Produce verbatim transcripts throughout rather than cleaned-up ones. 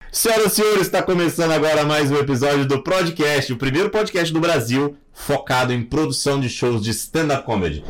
Senhoras e senhores, está começando agora mais um episódio do Podcast, o primeiro podcast do Brasil focado em produção de shows de stand-up comedy.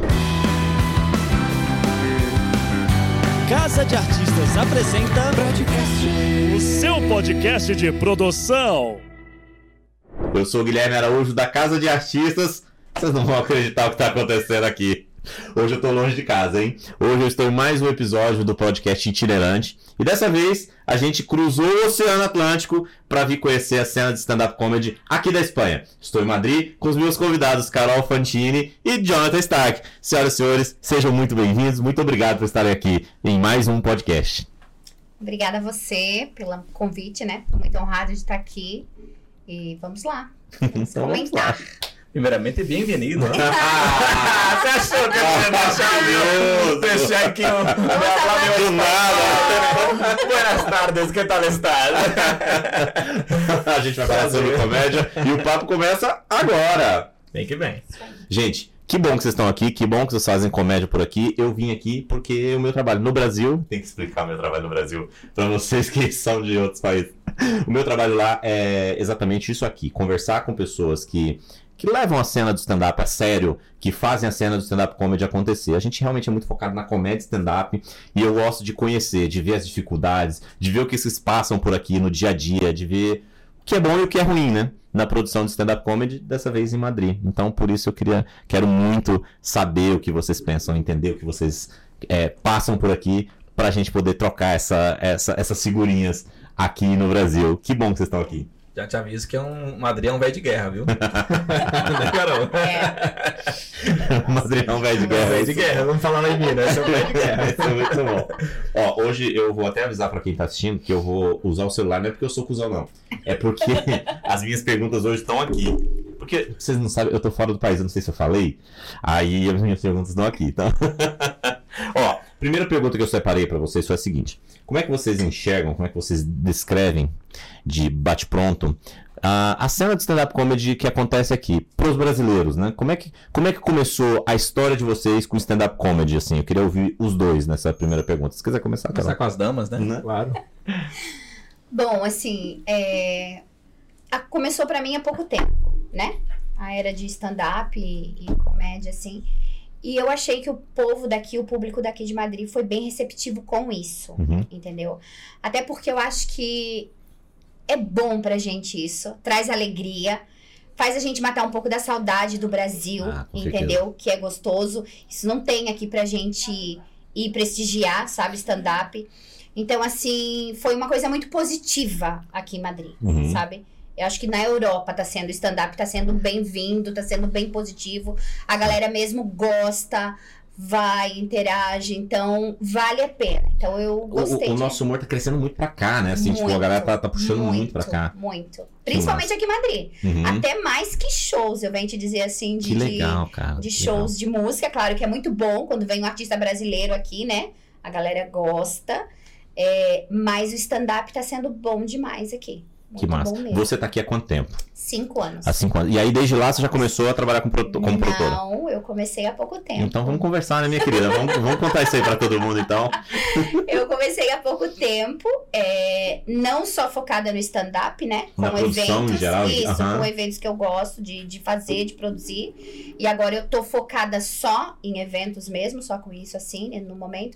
Casa de Artistas apresenta Podcast, o seu podcast de produção. Eu sou o Guilherme Araújo da Casa de Artistas. Vocês não vão acreditar o que está acontecendo aqui. Hoje eu estou longe de casa, hein? Hoje eu estou em mais um episódio do podcast itinerante. E dessa vez a gente cruzou o Oceano Atlântico para vir conhecer a cena de stand-up comedy aqui da Espanha. Estou em Madrid com os meus convidados Carol Fantini e Jonathan Stark. Senhoras e senhores, sejam muito bem-vindos. Muito obrigado por estarem aqui em mais um podcast. Obrigada a você pelo convite, né? Estou muito honrado de estar aqui. E vamos lá. Vamos então, comentar. Vamos lá. Primeiramente, bem-vindo. Ah, você achou que eu ia deixar, deixar aqui o meu nada? Buenas tardes, que tal estás? A gente vai falar sobre comédia e o papo começa agora. Vem que vem. Gente, que bom que vocês estão aqui, que bom que vocês fazem comédia por aqui. Eu vim aqui porque o meu trabalho no Brasil... Tem que explicar o meu trabalho no Brasil para vocês que são de outros países. O meu trabalho lá é exatamente isso aqui. Conversar com pessoas que... que levam a cena do stand-up a sério, que fazem a cena do stand-up comedy acontecer. A gente realmente é muito focado na comédia stand-up e eu gosto de conhecer, de ver as dificuldades, de ver o que vocês passam por aqui no dia a dia, de ver o que é bom e o que é ruim, né? Na produção de stand-up comedy, dessa vez em Madrid. Então, por isso eu queria, quero muito saber o que vocês pensam, entender o que vocês é, passam por aqui, pra gente poder trocar essa, essa, essas figurinhas aqui no Brasil. Que bom que vocês estão aqui. Já te aviso que é um Madrid é um velho de guerra, viu? Carol. É. Madrid é um velho de guerra. Velho de guerra, vamos falar lá em Minas, é um velho de guerra. Isso é muito bom. Ó, hoje eu vou até avisar pra quem tá assistindo que eu vou usar o celular, não é porque eu sou cuzão, não. É porque as minhas perguntas hoje estão aqui. Porque, vocês não sabem, eu tô fora do país, eu não sei se eu falei. Aí as minhas perguntas estão aqui, então... Ó, primeira pergunta que eu separei pra vocês foi a seguinte. Como é que vocês enxergam, como é que vocês descrevem de bate-pronto a, a cena de stand-up comedy que acontece aqui pros brasileiros, né? Como é que, como é que começou a história de vocês com stand-up comedy, assim? Eu queria ouvir os dois nessa primeira pergunta. Se quiser começar, Começar com as damas, né? né? Claro. Bom, assim, é... a... começou pra mim há pouco tempo, né? A era de stand-up e, e comédia, assim... E eu achei que o povo daqui, o público daqui de Madrid foi bem receptivo com isso, uhum. Entendeu? Até porque eu acho que é bom pra gente isso, traz alegria, faz a gente matar um pouco da saudade do Brasil, ah, entendeu? certeza. Que é gostoso. Isso não tem aqui pra gente ir prestigiar, sabe, stand-up. Então, assim, foi uma coisa muito positiva aqui em Madrid, uhum. sabe? Eu acho que na Europa tá sendo stand-up, tá sendo bem-vindo, tá sendo bem positivo. A galera mesmo gosta, vai, interage, então vale a pena. Então eu gostei. O, o de... nosso humor tá crescendo muito pra cá, né? Assim, muito, tipo, a galera tá, tá puxando muito, muito pra cá. Muito. Principalmente aqui em Madrid. Uhum. Até mais que shows, eu venho te dizer assim, de, que legal, cara, de que shows legal. de música. Claro que é muito bom quando vem um artista brasileiro aqui, né? A galera gosta. É, mas o stand-up tá sendo bom demais aqui. Que massa. Você tá aqui há quanto tempo? Cinco anos. Há cinco anos. E aí, desde lá, você já começou a trabalhar como, produ- como produtora? Não, eu comecei há pouco tempo. Então, vamos conversar, né, minha querida? Vamos, vamos contar isso aí pra todo mundo, então. Eu comecei há pouco tempo, é, não só focada no stand-up, né? Com Na produção, eventos, em geral? Isso, Uhum. com eventos que eu gosto de, de fazer, de produzir. E agora eu tô focada só em eventos mesmo, só com isso, assim, no momento.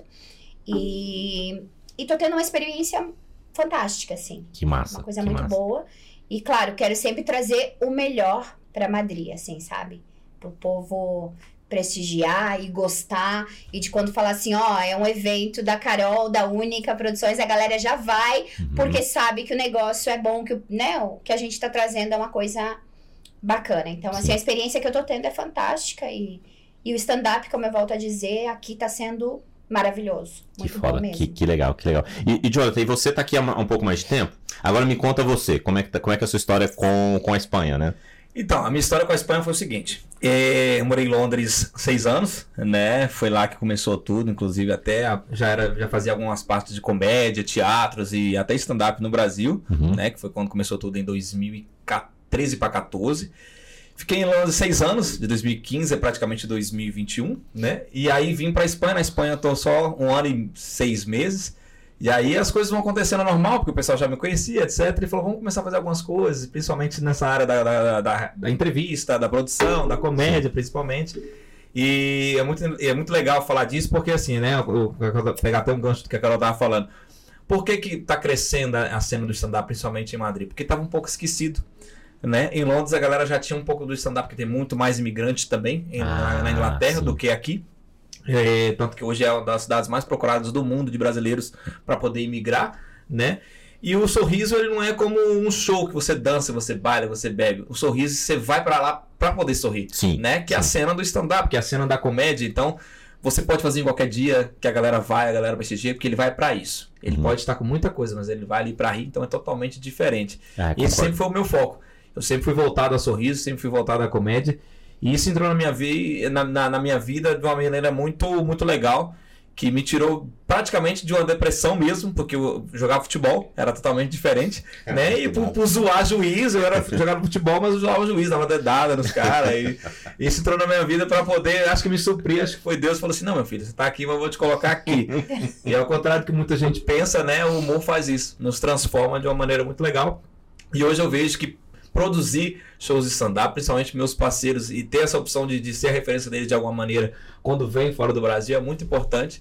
E, e tô tendo uma experiência fantástica, assim. Que massa. Uma coisa que muito massa. boa. E, claro, quero sempre trazer o melhor pra Madrid, assim, sabe? Pro povo prestigiar e gostar. E de quando falar assim, ó, é um evento da Carol, da Única Produções, a galera já vai, uhum. porque sabe que o negócio é bom, que, né, o que a gente tá trazendo é uma coisa bacana. Então, assim, Sim. a experiência que eu tô tendo é fantástica. E, e o stand-up, como eu volto a dizer, aqui tá sendo... maravilhoso. Que muito foda, bom mesmo. que, que legal, que legal. E, e Jonathan, e você tá aqui há um pouco mais de tempo? Agora me conta você, como é que, tá, como é, que é a sua história com, com a Espanha, né? Então, a minha história com a Espanha foi o seguinte. É, eu morei em Londres seis anos, né? Foi lá que começou tudo, inclusive até a, já, era, já fazia algumas partes de comédia, teatros e até stand-up no Brasil, uhum. né? Que foi quando começou tudo em dois mil e treze para quatorze. Fiquei em Londres seis anos, de dois mil e quinze a praticamente dois mil e vinte e um, né? E aí vim pra Espanha. Na Espanha eu tô só um ano e seis meses. E aí as coisas vão acontecendo normal, porque o pessoal já me conhecia, etcétera. E falou, vamos começar a fazer algumas coisas, principalmente nessa área da, da, da, da entrevista, da produção, da comédia, principalmente. E é muito, é muito legal falar disso, porque assim, né, eu, eu, eu pegar até um gancho do que a Carol estava falando. Por que que tá crescendo a cena do stand-up, principalmente em Madrid? Porque estava um pouco esquecido, né? Em Londres a galera já tinha um pouco do stand-up, porque tem muito mais imigrantes também em, ah, na, na Inglaterra sim. do que aqui. É, tanto que hoje é uma das cidades mais procuradas do mundo de brasileiros para poder imigrar, né? E o sorriso ele não é como um show que você dança, você baila, você bebe. O sorriso você vai para lá para poder sorrir, sim, né? Que sim. é a cena do stand-up, que é a cena da comédia. Então você pode fazer em qualquer dia que a galera vai, a galera prestigia, porque ele vai para isso. Ele uhum. pode estar com muita coisa, mas ele vai ali para rir, então é totalmente diferente. Ah, e esse sempre foi o meu foco. Eu sempre fui voltado a sorriso, sempre fui voltado à comédia. E isso entrou na minha, vi, na, na, na minha vida de uma maneira muito, muito legal, que me tirou praticamente de uma depressão mesmo, porque eu jogava futebol, era totalmente diferente, é, né? E por, por zoar juiz, eu era jogava futebol, mas eu zoava juiz, dava dedada nos caras. E isso entrou na minha vida para poder, acho que me suprir, acho que foi Deus que falou assim, não, meu filho, você tá aqui, mas eu vou te colocar aqui. E ao contrário do que muita gente pensa, né? O humor faz isso, nos transforma de uma maneira muito legal. E hoje eu vejo que produzir shows de stand-up, principalmente meus parceiros, e ter essa opção de, de ser a referência deles de alguma maneira quando vem fora do Brasil é muito importante.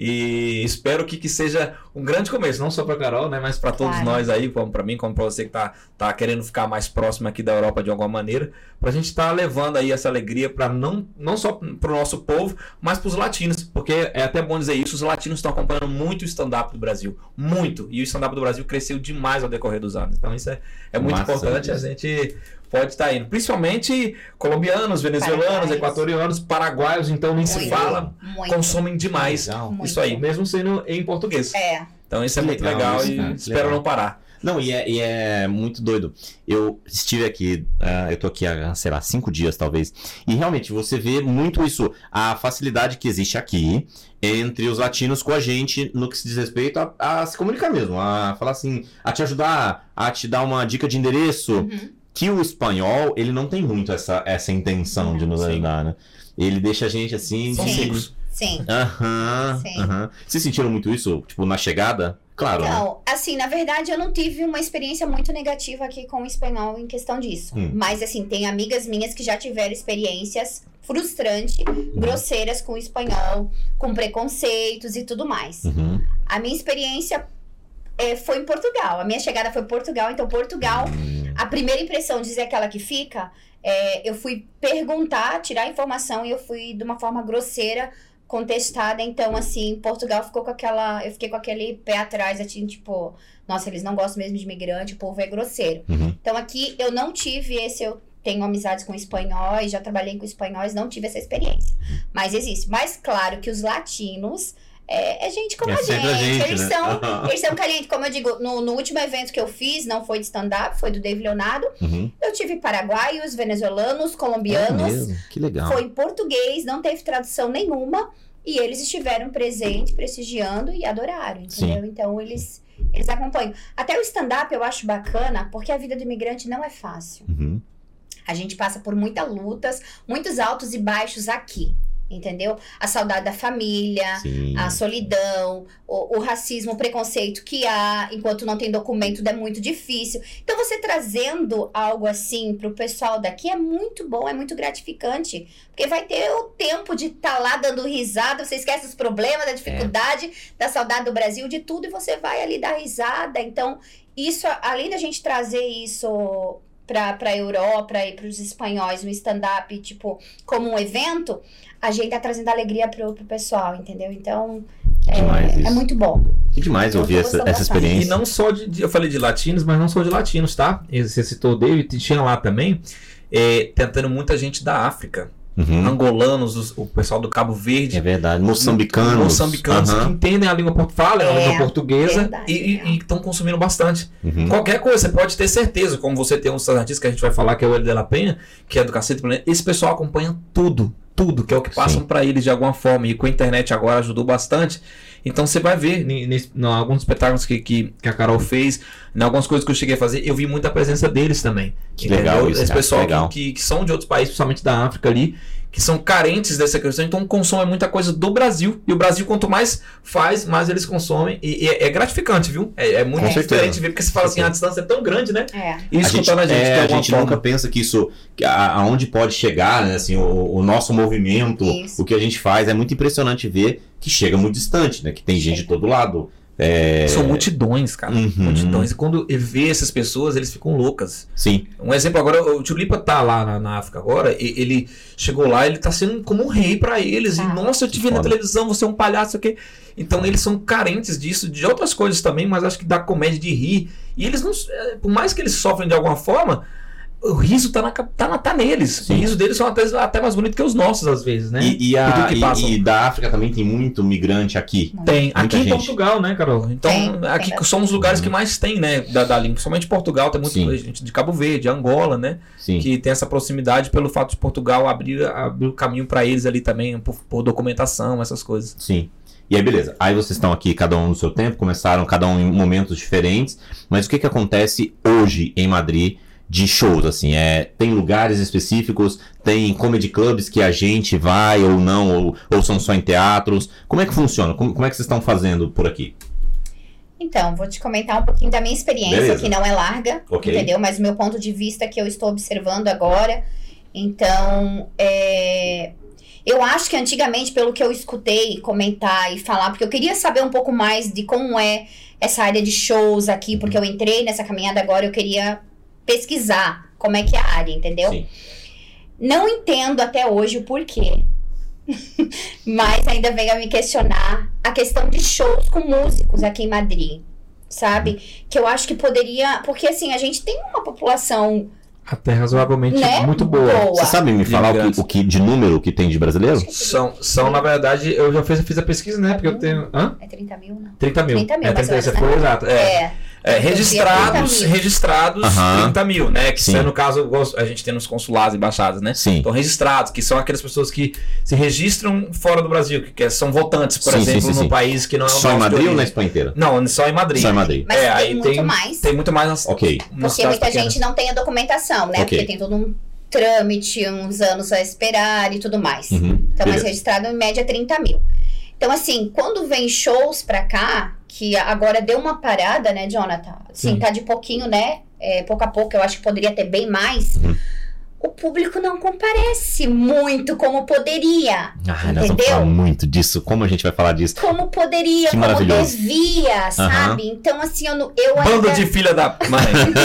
E espero que, que seja um grande começo, não só para Carol, né, mas para todos claro. nós aí, como para mim, como para você que tá, tá querendo ficar mais próximo aqui da Europa de alguma maneira, para a gente estar tá levando aí essa alegria para não, não só para o nosso povo, mas para os latinos, porque é até bom dizer isso, os latinos estão acompanhando muito o stand-up do Brasil, muito, e o stand-up do Brasil cresceu demais ao decorrer dos anos, então isso é, é muito Massa, importante, a gente pode estar indo, principalmente colombianos, venezuelanos, Paraguaios. equatorianos, paraguaios, então nem muito, se fala, muito. consomem demais legal. isso aí, mesmo sendo em português. É. Então isso é muito legal, legal isso, e cara, espero legal. não parar. Não, e é, e é muito doido. Eu estive aqui, uh, eu tô aqui há, sei lá, cinco dias talvez, e realmente você vê muito isso, a facilidade que existe aqui entre os latinos com a gente no que se diz respeito a, a se comunicar mesmo, a falar assim, a te ajudar, a te dar uma dica de endereço, uhum. que o espanhol, ele não tem muito essa, essa intenção uhum, de nos ajudar, né? Ele deixa a gente assim... São ricos. Sim. Aham, Sim. aham. Vocês sentiram muito isso, tipo, na chegada? Claro, Não, né? assim, na verdade eu não tive uma experiência muito negativa aqui com o espanhol em questão disso. Hum. Mas, assim, tem amigas minhas que já tiveram experiências frustrantes, uhum. grosseiras com o espanhol, com preconceitos e tudo mais. Uhum. A minha experiência é, foi em Portugal. A minha chegada foi em Portugal. Então, Portugal, uhum. a primeira impressão, dizer aquela que fica, é, eu fui perguntar, tirar informação e eu fui de uma forma grosseira contestada, então assim, Portugal ficou com aquela, eu fiquei com aquele pé atrás, assim, tipo, nossa, eles não gostam mesmo de imigrante, o povo é grosseiro. Uhum. Então aqui eu não tive esse, eu tenho amizades com espanhóis, já trabalhei com espanhóis, não tive essa experiência, mas existe. Mas claro que os latinos é, é gente como é a gente, a gente eles, né? são, uhum. eles são calientes, como eu digo, no, no último evento que eu fiz, não foi de stand-up, foi do Dave Leonardo, uhum. eu tive paraguaios, venezuelanos, colombianos, é mesmo? Que legal. Foi em português, não teve tradução nenhuma, e eles estiveram presentes, prestigiando e adoraram, entendeu? Sim. Então eles, eles acompanham. Até o stand-up eu acho bacana, porque a vida do imigrante não é fácil. Uhum. A gente passa por muitas lutas, muitos altos e baixos aqui. Entendeu? A saudade da família, Sim. a solidão, o, o racismo, o preconceito que há, enquanto não tem documento é muito difícil. Então você trazendo algo assim pro pessoal daqui é muito bom, é muito gratificante, porque vai ter o tempo de estar tá lá dando risada, você esquece os problemas, da dificuldade, é. da saudade do Brasil, de tudo, e você vai ali dar risada. Então isso, além da gente trazer isso pra, pra Europa e pros espanhóis, no stand-up, tipo, como um evento, a gente tá trazendo alegria pro, pro pessoal, entendeu? Então, é, é muito bom. Que demais eu ouvir essa, essa experiência. E não só de, de, eu falei de latinos, mas não só de latinos, tá? Você citou o David, tinha lá também, é, tentando muita gente da África. Uhum. Angolanos, os, o pessoal do Cabo Verde. É verdade, moçambicanos. Moçambicanos uhum. que entendem a língua portuguesa, falam é, a língua portuguesa verdade, e estão consumindo bastante. Uhum. Qualquer coisa, você pode ter certeza, como você tem uns artistas que a gente vai falar, que é o Hélio de la Penha, que é do Cacete Planeta, esse pessoal acompanha tudo. Tudo, que é o que passam para eles de alguma forma, e com a internet agora ajudou bastante. Então você vai ver em alguns espetáculos que, que, que a Carol fez, em algumas coisas que eu cheguei a fazer, eu vi muita presença deles também. Que legal isso, esse cara, pessoal que, legal. Que, que, que são de outros países, principalmente da África ali, que que são carentes dessa questão, então consomem muita coisa do Brasil. E o Brasil, quanto mais faz, mais eles consomem. E, e é, é gratificante, viu? É, é muito É. diferente ver, porque você fala assim, a distância é tão grande, né? É. E A escutando gente, a gente, é, de a alguma gente forma. nunca pensa que isso, que a- aonde pode chegar, né, assim, o, o nosso movimento, Isso. o que a gente faz, é muito impressionante ver que chega muito distante, né, que tem gente de todo lado. É... São multidões, cara. Uhum. Multidões. E quando vê essas pessoas, eles ficam loucas. Sim, Um exemplo agora, o Tulipa tá lá na, na África agora, e- ele chegou lá, ele tá sendo como um rei pra eles. Tá. E, nossa, eu te vi na foda. televisão, você é um palhaço, o quê? Então eles são carentes disso, de outras coisas também, mas acho que da comédia de rir. E eles não. é, Por mais que eles sofrem de alguma forma, o riso tá, na, tá, na, tá neles. Sim. O riso deles são até, até mais bonito que os nossos, às vezes, né? e, e, Por a, tudo que e- passam. e da África também tem muito migrante aqui. Tem. Muita Aqui em gente. Portugal, né, Carol? Então, Tem, tem aqui bastante. são os lugares que mais tem, né, da, da língua. Principalmente Portugal, tem Sim. muita gente de Cabo Verde, Angola, né? Sim. Que tem essa proximidade pelo fato de Portugal abrir, abrir o caminho para eles ali também, por, por documentação, essas coisas. Sim. E aí, beleza. Aí vocês estão aqui, cada um no seu tempo, começaram cada um em momentos diferentes. Mas o que que acontece hoje em Madrid de shows, assim? É, tem lugares específicos, tem comedy clubs que a gente vai ou não, ou, ou são só em teatros? Como é que funciona? Como, como é que vocês estão fazendo por aqui? Então, vou te comentar um pouquinho da minha experiência, Beleza. que não é larga, Ok. entendeu? Mas o meu ponto de vista que eu estou observando agora. Então, é... eu acho que antigamente, pelo que eu escutei comentar e falar, porque eu queria saber um pouco mais de como é essa área de shows aqui, porque eu entrei nessa caminhada agora, eu queria pesquisar como é que é a área, entendeu? Sim. Não entendo até hoje o porquê. Mas ainda venho a me questionar a questão de shows com músicos aqui em Madrid, sabe? Que eu acho que poderia... Porque, assim, a gente tem uma população, Até razoavelmente né? muito boa. Você sabe me De falar o que, imigrantes. o que de número que tem de brasileiro? São, são, na verdade, eu já fiz, fiz a pesquisa, né? Porque eu tenho. Hã? É trinta mil, não? trinta mil. trinta mil, é, mais ou trinta, você menos, foi né? exato. É. É. É, registrados, trinta mil. registrados Aham. trinta mil, né? Que Sim. isso é, no caso, a gente tem nos consulados e embaixadas, né? Sim. Então, registrados, que são aquelas pessoas que se registram fora do Brasil, que, que são votantes, por Sim, exemplo, sim, sim, num sim. país que não é o Só em nosso de Madrid ou origem. na Espanha inteira? Não, só em Madrid. Só em Madrid. Mas É, tem aí muito tem, mais. tem muito mais nas, Ok. nas Porque cidades muita pequenas. gente não tem a documentação, né? Ok. Porque tem todo um trâmite, uns anos a esperar e tudo mais. Uhum. Então, mas Beleza. registrado em média trinta mil. Então, assim, quando vem shows pra cá, que agora deu uma parada, né, Jonathan? Assim, Sim. tá de pouquinho, né? É, pouco a pouco, eu acho que poderia ter bem mais. Uhum. O público não comparece muito como poderia. Ai, nós vamos Entendeu? falar muito disso. Como a gente vai falar disso? Como poderia, Que como maravilhoso. desvia, sabe? Então, assim, eu, não- eu Bando ainda... de filha da mãe.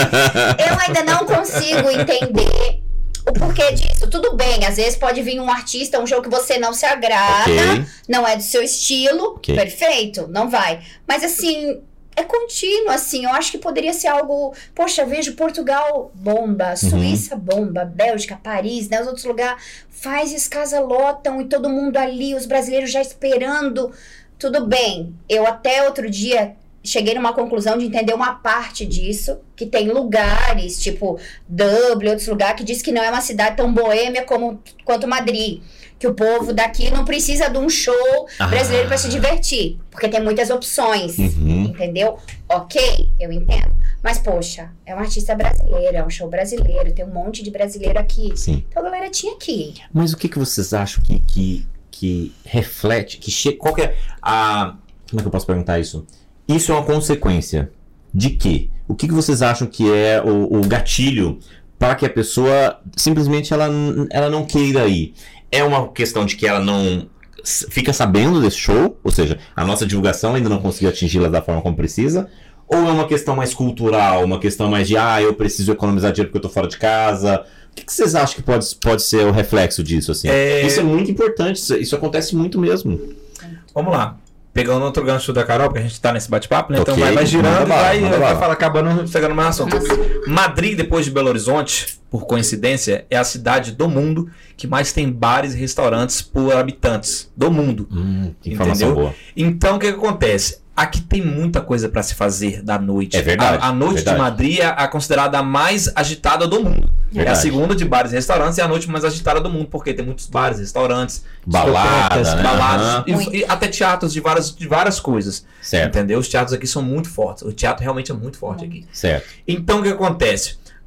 Eu ainda não consigo entender o porquê disso. Tudo bem, às vezes pode vir um artista, um show que você não se agrada, Ok. não é do seu estilo, Ok. perfeito, não vai. Mas assim, é contínuo, assim, eu acho que poderia ser algo... Poxa, eu vejo Portugal bomba, Suíça bomba, Bélgica, Paris, né, os outros lugares, faz e as casas lotam e todo mundo ali, os brasileiros já esperando. Tudo bem, eu até outro dia... cheguei numa conclusão de entender uma parte disso, que tem lugares, tipo Dublin, outros lugares, que diz que não é uma cidade tão boêmia como, quanto Madrid. Que o povo daqui não precisa de um show brasileiro Ah. para se divertir, porque tem muitas opções, Uhum. entendeu? Ok, eu entendo. Mas, poxa, é um artista brasileiro, é um show brasileiro, tem um monte de brasileiro aqui. Sim. Então a galera tinha que ir. Mas o que, que vocês acham que, que, que reflete, que chega... Qual que é a... Como é que eu posso perguntar isso? Isso é uma consequência de quê? O que, que vocês acham que é o, o gatilho para que a pessoa simplesmente ela, ela não queira ir? É uma questão de que ela não s- fica sabendo desse show? Ou seja, a nossa divulgação ainda não conseguiu atingi-la da forma como precisa? Ou é uma questão mais cultural, uma questão mais de, ah, eu preciso economizar dinheiro porque eu tô fora de casa? O que, que vocês acham que pode, pode ser o reflexo disso, assim? É- Isso é muito importante, isso, isso acontece muito mesmo. Vamos lá. Pegando outro gancho da Carol, porque a gente tá nesse bate-papo, né? Então Ok, vai, vai girando manda e bala, vai, manda vai bala. falar, acabando chegando mais assunto. Madrid, depois de Belo Horizonte, por coincidência, é a cidade do mundo que mais tem bares e restaurantes por habitantes do mundo. Hum, que informação Entendeu? boa. Então, o que, que acontece? Aqui tem muita coisa para se fazer da noite. É verdade, A, a noite verdade. de Madrid é a considerada a mais agitada do mundo. É a Verdade. segunda de bares e restaurantes e a noite mais agitada do mundo, porque tem muitos bares, restaurantes, Balada, discotecas, né? baladas, Aham. e, e até teatros de várias, de várias coisas. Certo, Entendeu? Os teatros aqui são muito fortes. O teatro realmente é muito forte aqui. certo. Então, o que acontece?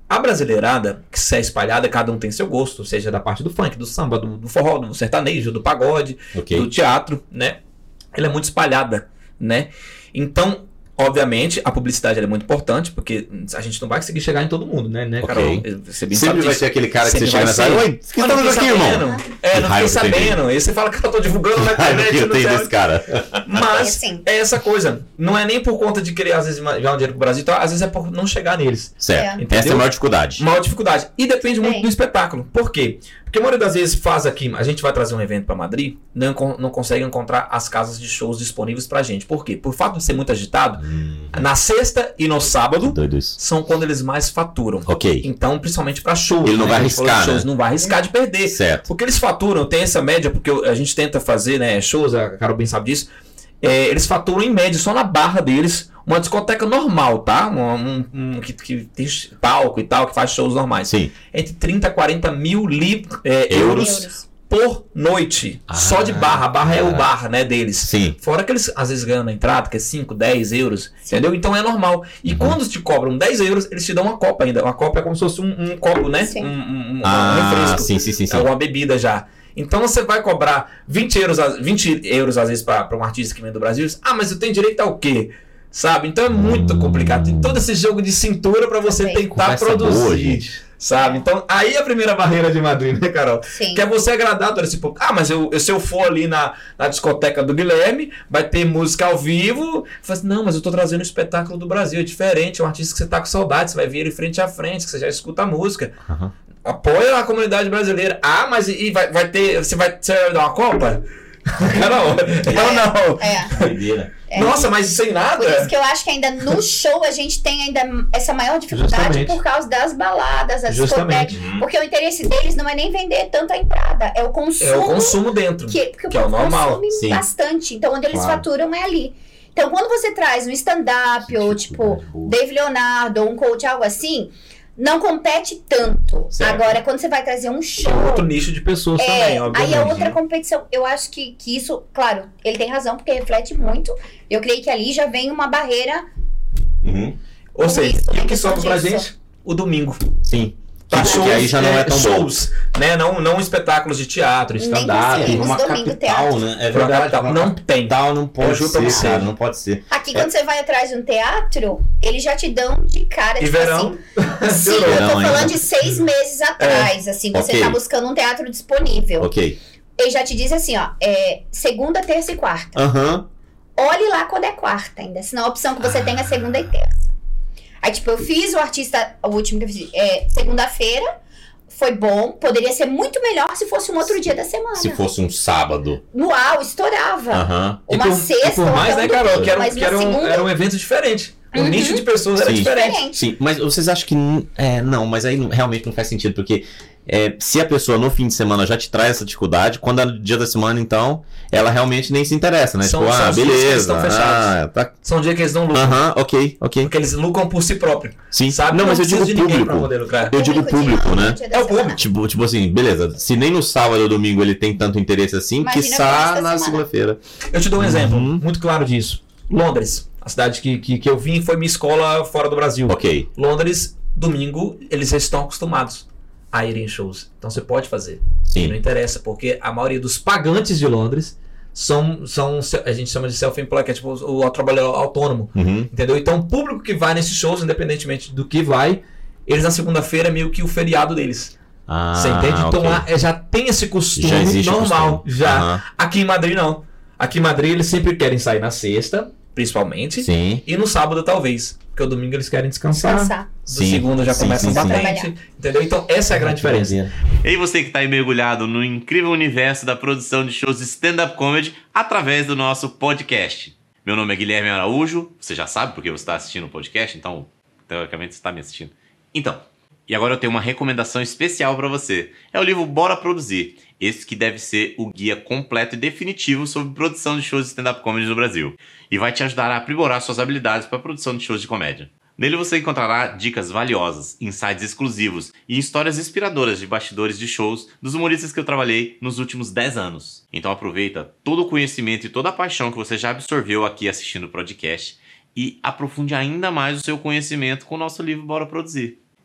A brasileirada, que se é espalhada, cada um tem seu gosto, seja da parte do funk, do samba, do, do forró, do sertanejo, do pagode, Ok. do teatro, né? Ela é muito espalhada, né? Então, obviamente, a publicidade ela é muito importante, porque a gente não vai conseguir chegar em todo mundo, né, né Ok. Carol? Você bem Sempre sabe vai disso. ter aquele cara que Sempre você chega vai nessa ser. área, oi, o que Olha, estamos fiquei aqui, sabendo. irmão? É, Que não fiquei raiva que você tem sabendo. Aí você fala que eu tô divulgando na Ai, internet. eu não tenho sei desse cara. Mas Assim. é essa coisa. Não é nem por conta de querer, às vezes, ganhar um dinheiro pro Brasil, então, às vezes é por não chegar neles. Certo. Entendeu? Essa é a maior dificuldade. Maior dificuldade. E depende muito Sim. do espetáculo. Por quê? Porque a maioria das vezes faz aqui, a gente vai trazer um evento para Madrid, não, não consegue encontrar as casas de shows disponíveis pra gente. Por quê? Por fato de ser muito agitado, Hum, na sexta e no sábado doido isso. são quando eles mais faturam. Ok. Então, principalmente pra shows. Ele não né? vai A gente falou de arriscar, shows, né? Não vai arriscar de perder. Certo. Porque eles faturam, tem essa média, porque a gente tenta fazer, né, shows, a Carol bem sabe disso, é, eles faturam em média, só na barra deles, uma discoteca normal, tá? Um, um, um, que, que tem palco e tal, que faz shows normais. Sim. Entre trinta a quarenta mil li, é, euros, Euros. por noite. Ah, só de barra. A barra é o bar, né, deles. Sim. Fora que eles às vezes ganham na entrada, que é cinco, dez euros, entendeu? Então é normal. E Uhum. quando te cobram dez euros, eles te dão uma copa ainda. Uma copa é como se fosse um, um copo, né? Sim. Um, um, um, Ah, um refresco. sim, sim, sim, sim. É uma bebida já. Então você vai cobrar vinte euros, a- vinte euros às vezes para um artista que vem do Brasil. Ah, mas eu tenho direito ao quê? Sabe? Então é muito complicado. Tem todo esse jogo de cintura para você Também. tentar Conversa produzir. boa, gente. Sabe? Então aí é a primeira barreira de Madrid, né, Carol? Sim. Que é você agradar todo esse público. Ah, mas eu, eu- se eu for ali na, na discoteca do Guilherme, vai ter música ao vivo. Faz, não, mas eu tô trazendo um espetáculo do Brasil, é diferente. É um artista que você tá com saudade, você vai ver ele frente a frente, que você já escuta a música. Aham. Apoia a comunidade brasileira. Ah, mas e, e vai, vai ter. Você vai, você vai dar uma Copa? Carol, eu não. É. Doideira. É. Nossa, mas sem nada? Por isso que eu acho que ainda no show a gente tem ainda essa maior dificuldade Justamente. por causa das baladas, das Justamente. discotecas. Porque o interesse deles não é nem vender tanto a entrada, é o consumo. É o consumo dentro. que, porque que o é o povo normal. consome Sim. bastante. Então, onde eles Claro. faturam é ali. Então, quando você traz um stand-up ou, tipo, Dificuldade boa. Dave Leonardo ou um coach, algo assim, não compete tanto. Certo. Agora, quando você vai trazer um show... É outro nicho de pessoas também, É, obviamente. aí é outra competição. Eu acho que, que isso, claro, ele tem razão, porque reflete muito. Eu creio que ali já vem uma barreira. Uhum. Ou seja, Isso, e o tem que questão sobra pra disso. gente? O domingo. Sim. Pra Que- que shows, aí já não é tão bom. shows, né? Não, não espetáculos de teatro, Nem stand-up. conseguimos. Uma domingo, capital, teatro. né? É Pra verdade. capital. uma Não tem. capital não pode Eu juro pra ser, você. cara. Não pode ser. Aqui, quando você vai atrás de um teatro, eles já te dão de cara, E tipo verão? assim. Sim, eu tô Verão falando ainda. de seis meses atrás, assim, você Ok. tá buscando um teatro disponível. Ok. Ele já te diz assim, ó, é segunda, terça e quarta. Aham. Olhe lá quando é quarta ainda, senão a opção que você tem é segunda e terça. Aí, tipo, eu fiz o artista, o último que eu fiz, é, segunda-feira, foi bom, poderia ser muito melhor se fosse um outro dia da semana. Se fosse um sábado. No au, estourava. Aham. E Uma por, sexta, e por mais, ou né, até um Carol, domingo, que era, um- mas que na era, um, segunda- era um evento diferente. O Uhum. nicho de pessoas era Sim. diferente. Diferente. Sim, mas vocês acham que. n- É, não, mas aí não- realmente não faz sentido, porque é, se a pessoa no fim de semana já te traz essa dificuldade, quando é no dia da semana, então, ela realmente nem se interessa, né? São- tipo, são ah, os dias que eles beleza. estão fechados. Ah, tá. São dias que eles não lucram. Aham, ok, ok. Porque eles lucram por si próprio. Sim, Sabe? não, mas eu precisa digo de ninguém pra público. poder lucrar. Eu digo Público de público, ano, né? dia da É o semana. público. Tipo, tipo assim, beleza. Se nem no sábado ou domingo ele tem tanto interesse assim, Imagina quiçá no resto da na semana. segunda-feira. Eu te dou um exemplo Uhum. muito claro disso. Londres, a cidade que, que, que eu vim foi minha escola fora do Brasil. Ok. Londres, domingo, eles já estão acostumados a ir em shows. Então você pode fazer. E não Sim. interessa, porque a maioria dos pagantes de Londres são, são a gente chama de self-employed, que é tipo o, o trabalhador autônomo. Uhum. Entendeu? Então o público que vai nesses shows, independentemente do que vai, eles na segunda-feira é meio que o feriado deles. Ah, Você entende? Então ok. lá é, já tem esse costume Já existe o normal. costume. Já. Aham. Aqui em Madrid não. Aqui em Madrid eles sempre querem sair na sexta, principalmente, Sim. e no sábado talvez. Porque o domingo eles querem descansar. Descansar. Do Sim, segundo já sim, começam sim, sim. batente. Entendeu? Então essa é a grande diferença. E aí você que está aí mergulhado no incrível universo da produção de shows de stand-up comedy através do nosso podcast. Meu nome é Guilherme Araújo, você já sabe porque você está assistindo o podcast, então teoricamente você está me assistindo. Então, e agora eu tenho uma recomendação especial para você. É o livro Bora Produzir. Esse que deve ser o guia completo e definitivo sobre produção de shows de stand-up comedy no Brasil. E vai te ajudar a aprimorar suas habilidades para a produção de shows de comédia. Nele você encontrará dicas valiosas, insights exclusivos e histórias inspiradoras de bastidores de shows dos humoristas que eu trabalhei nos últimos dez anos. Então aproveita todo o conhecimento e toda a paixão que você já absorveu aqui assistindo o podcast e aprofunde ainda mais o seu conhecimento com o nosso livro Bora Produzir.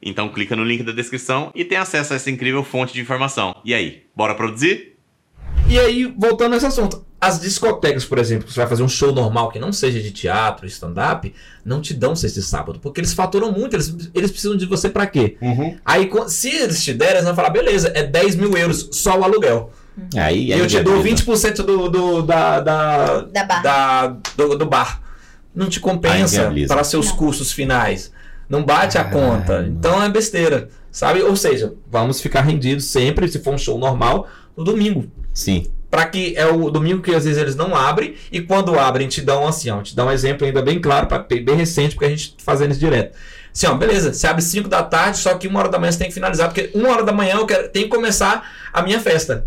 Então clica no link da descrição e tem acesso a essa incrível fonte de informação. E aí, bora produzir? E aí, voltando a esse assunto, as discotecas, por exemplo, que você vai fazer um show normal que não seja de teatro, stand-up, não te dão sexta e sábado, porque eles faturam muito, eles, eles precisam de você pra quê? Uhum. Aí, se eles te derem, eles vão falar, beleza, é dez mil euros só o aluguel. Aí, E aí eu te é dou vida. vinte por cento do, do, da, da, Da barra. da- do, do bar. Não te Aí compensa inviabiliza. para seus Não. custos finais. Não bate a conta. Então é besteira. Sabe? Ou seja, vamos ficar rendidos sempre, se for um show normal, no domingo. Sim. Para que é o domingo que às vezes eles não abrem, e quando abrem te dão assim, ó, te dão um exemplo ainda bem claro, pra, bem recente, porque a gente tá fazendo isso direto. Assim, ó, beleza, você abre cinco da tarde, só que uma hora da manhã você tem que finalizar, porque uma hora da manhã eu quero, tem que começar a minha festa.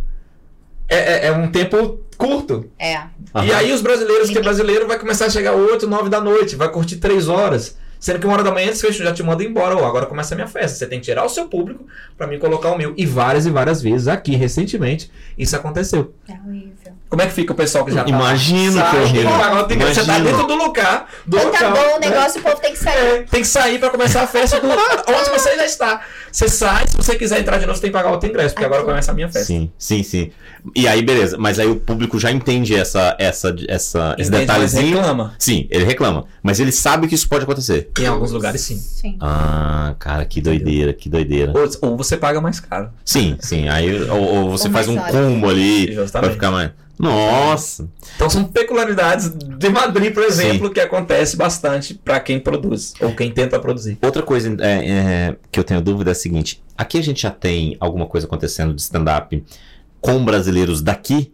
É, é, é um tempo curto. É. E Aham. aí os brasileiros, que é Limite. brasileiro, vai começar a chegar oito, nove da noite, vai curtir três horas. Sendo que uma hora da manhã eles fecham, já te mandam embora. Ó, agora começa a minha festa. Você tem que tirar o seu público pra mim colocar o meu. E várias e várias vezes aqui, recentemente, isso aconteceu. É horrível. Como é que fica o pessoal que já tá? Imagino que Sai, horrível. agora tem que, você tá Imagino. dentro do lugar. Do Então tá local, bom o né? negócio, o povo tem que sair. É, tem que sair pra começar a festa do onde você já está. Você sai, se você quiser entrar de novo, você tem que pagar outro ingresso, porque agora Aqui. começa a minha festa. Sim, sim, sim. E aí, beleza. Mas aí o público já entende essa, essa, essa, esse Entende, mas detalhezinho. reclama. Sim, ele reclama. Mas ele sabe que isso pode acontecer. Em alguns lugares, sim. Sim. Ah, cara, que doideira, que doideira. Ou, ou você paga mais caro. Sim, sim. Aí, ou, ou você Ou faz um mais hora. combo ali pra Justamente. ficar mais. Nossa! Então são peculiaridades de Madrid, por exemplo, que acontece bastante pra quem produz, ou quem tenta produzir. Outra coisa é, é, que eu tenho dúvida é a seguinte: aqui a gente já tem alguma coisa acontecendo de stand-up com brasileiros daqui?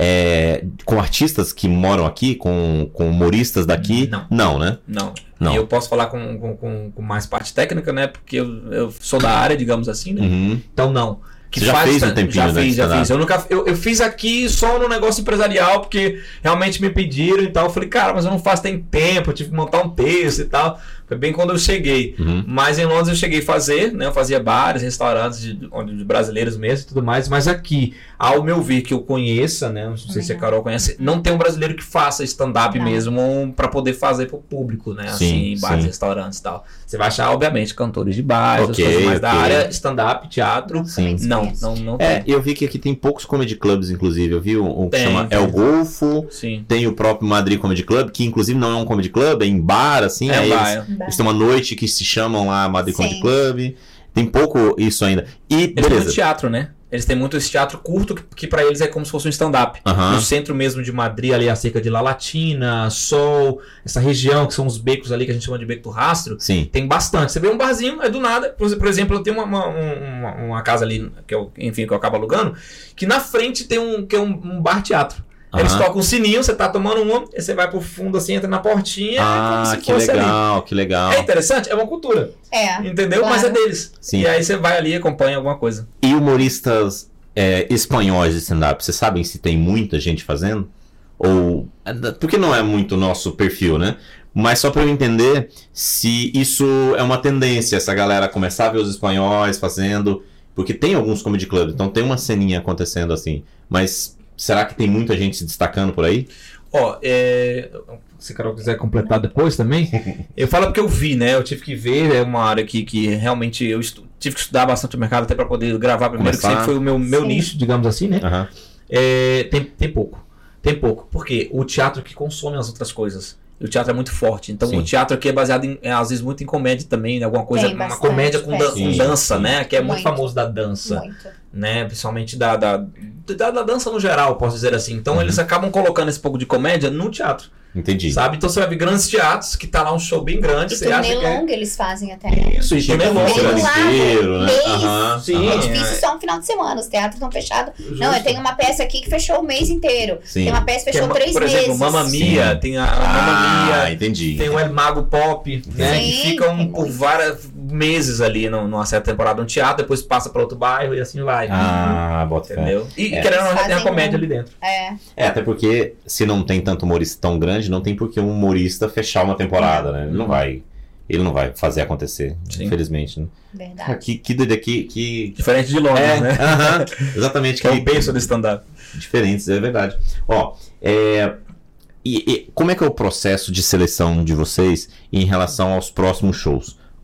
É, com artistas que moram aqui, com, com humoristas daqui? Não. Não, né? Não. Não. E eu posso falar com, com, com, com mais parte técnica, né? Porque eu, eu sou da área, digamos assim, né? Uhum. Então não. Que Você já faz fez um stand- tempinho, Já né, de fiz, já stand-up? fiz. Eu, nunca, eu, eu fiz aqui só no negócio empresarial, porque realmente me pediram e tal. Eu falei, cara, mas eu não faço tem tempo, eu tive que montar um texto e tal. Foi bem quando eu cheguei. Uhum. Mas em Londres eu cheguei a fazer, né? Eu fazia bares, restaurantes de, onde, de brasileiros mesmo e tudo mais. Mas aqui, ao meu ver, que eu conheça, né? Não sei se a Carol conhece, não tem um brasileiro que faça stand-up Não. mesmo pra poder fazer pro público, né? Sim, Assim, em bares, sim. restaurantes e tal. Você vai achar, obviamente, cantores de bares, Ok, as coisas mais da ok. área, stand-up, teatro. Sim. Não, não, não É, tem. eu vi que aqui tem poucos comedy clubs, inclusive. Eu vi um, um que Tem, chama tem. El Golfo, Sim. tem o próprio Madrid Comedy Club, que inclusive não é um comedy club, é em bar, assim. É, aí vai, eles, é. eles têm uma noite que se chamam lá Madrid Sim. Comedy Club. Tem pouco isso ainda. E Eles têm muito beleza. teatro, né? Eles têm muito esse teatro curto que, que pra eles é como se fosse um stand-up. Aham. No centro mesmo de Madrid, ali acerca de La Latina, Sol, essa região que são os becos ali que a gente chama de beco do rastro, Sim. tem bastante. Você vê um barzinho, é do nada. Por, por exemplo, eu tenho uma, uma, uma, uma casa ali, que eu, enfim, que eu acabo alugando, que na frente tem um, que é um, um bar-teatro. Eles Aham. tocam um sininho, você tá tomando um, aí você vai pro fundo assim, entra na portinha, é como Ah, se que fosse ali. legal, que legal. É interessante, é uma cultura, É. entendeu? Claro. Mas é deles. Sim. E aí você vai ali e acompanha alguma coisa. E humoristas é, espanhóis de stand-up, vocês sabem se tem muita gente fazendo? Ou. Porque não é muito o nosso perfil, né? Mas só pra eu entender se isso é uma tendência, essa galera começar a ver os espanhóis fazendo. Porque tem alguns comedy clubs, então tem uma ceninha acontecendo assim. Mas será que tem muita gente se destacando por aí? Ó, é... se a Carol quiser completar depois também, eu falo porque eu vi, né? Eu tive que ver, é uma área que, que realmente eu estu... tive que estudar bastante o mercado até para poder gravar primeiro, Começar. que sempre foi o meu, meu Sim. nicho, digamos assim, né? Aham. É, tem, tem pouco. Tem pouco. Porque o teatro que consome as outras coisas. E o teatro é muito forte. Então Sim. o teatro aqui é baseado, em, é, às vezes, muito em comédia também, né? Alguma coisa, Tem uma bastante, comédia com, dan- com sim, dança, sim. né? Que é muito, Muito. famoso da dança. Muito. Né? Principalmente da, da, da, da dança no geral, posso dizer assim. Então Uhum. eles acabam colocando esse pouco de comédia no teatro. Entendi. Sabe? Então você vai ver grandes teatros que tá lá um show bem grande. E Você acha turnê que é... longa eles fazem até. Isso, e Tipo, turnê longa. festival Meio lá, inteiro, né? mês. Aham, Sim. É aham. difícil só um final de semana, os teatros estão fechados. Não, eu tenho uma peça aqui que fechou o mês inteiro. Sim. Tem uma peça que Que é, fechou três por exemplo, meses. Mamma Mia, Sim. tem a, a Mamma Ah, Mia, entendi. tem o El Mago Pop, né? Sim, que ficam tem por muito. vários meses ali no- numa certa temporada no teatro, depois passa para outro bairro e assim vai. Ah, bota fé. Entendeu? E É. querendo ou não, tem a Fazem comédia um- ali dentro. É. É, até porque se não tem tanto humorista tão grande, não tem por que um humorista fechar uma temporada, né? Ele não vai, ele não vai fazer acontecer, Sim. infelizmente. Né? Verdade. Que, que doido aqui, que... Diferente de Londres, É, né? aham, exatamente. Que é o berço do stand-up. Diferentes, é verdade. Ó, é, e, e como é que é o processo de seleção de vocês em relação aos próximos shows?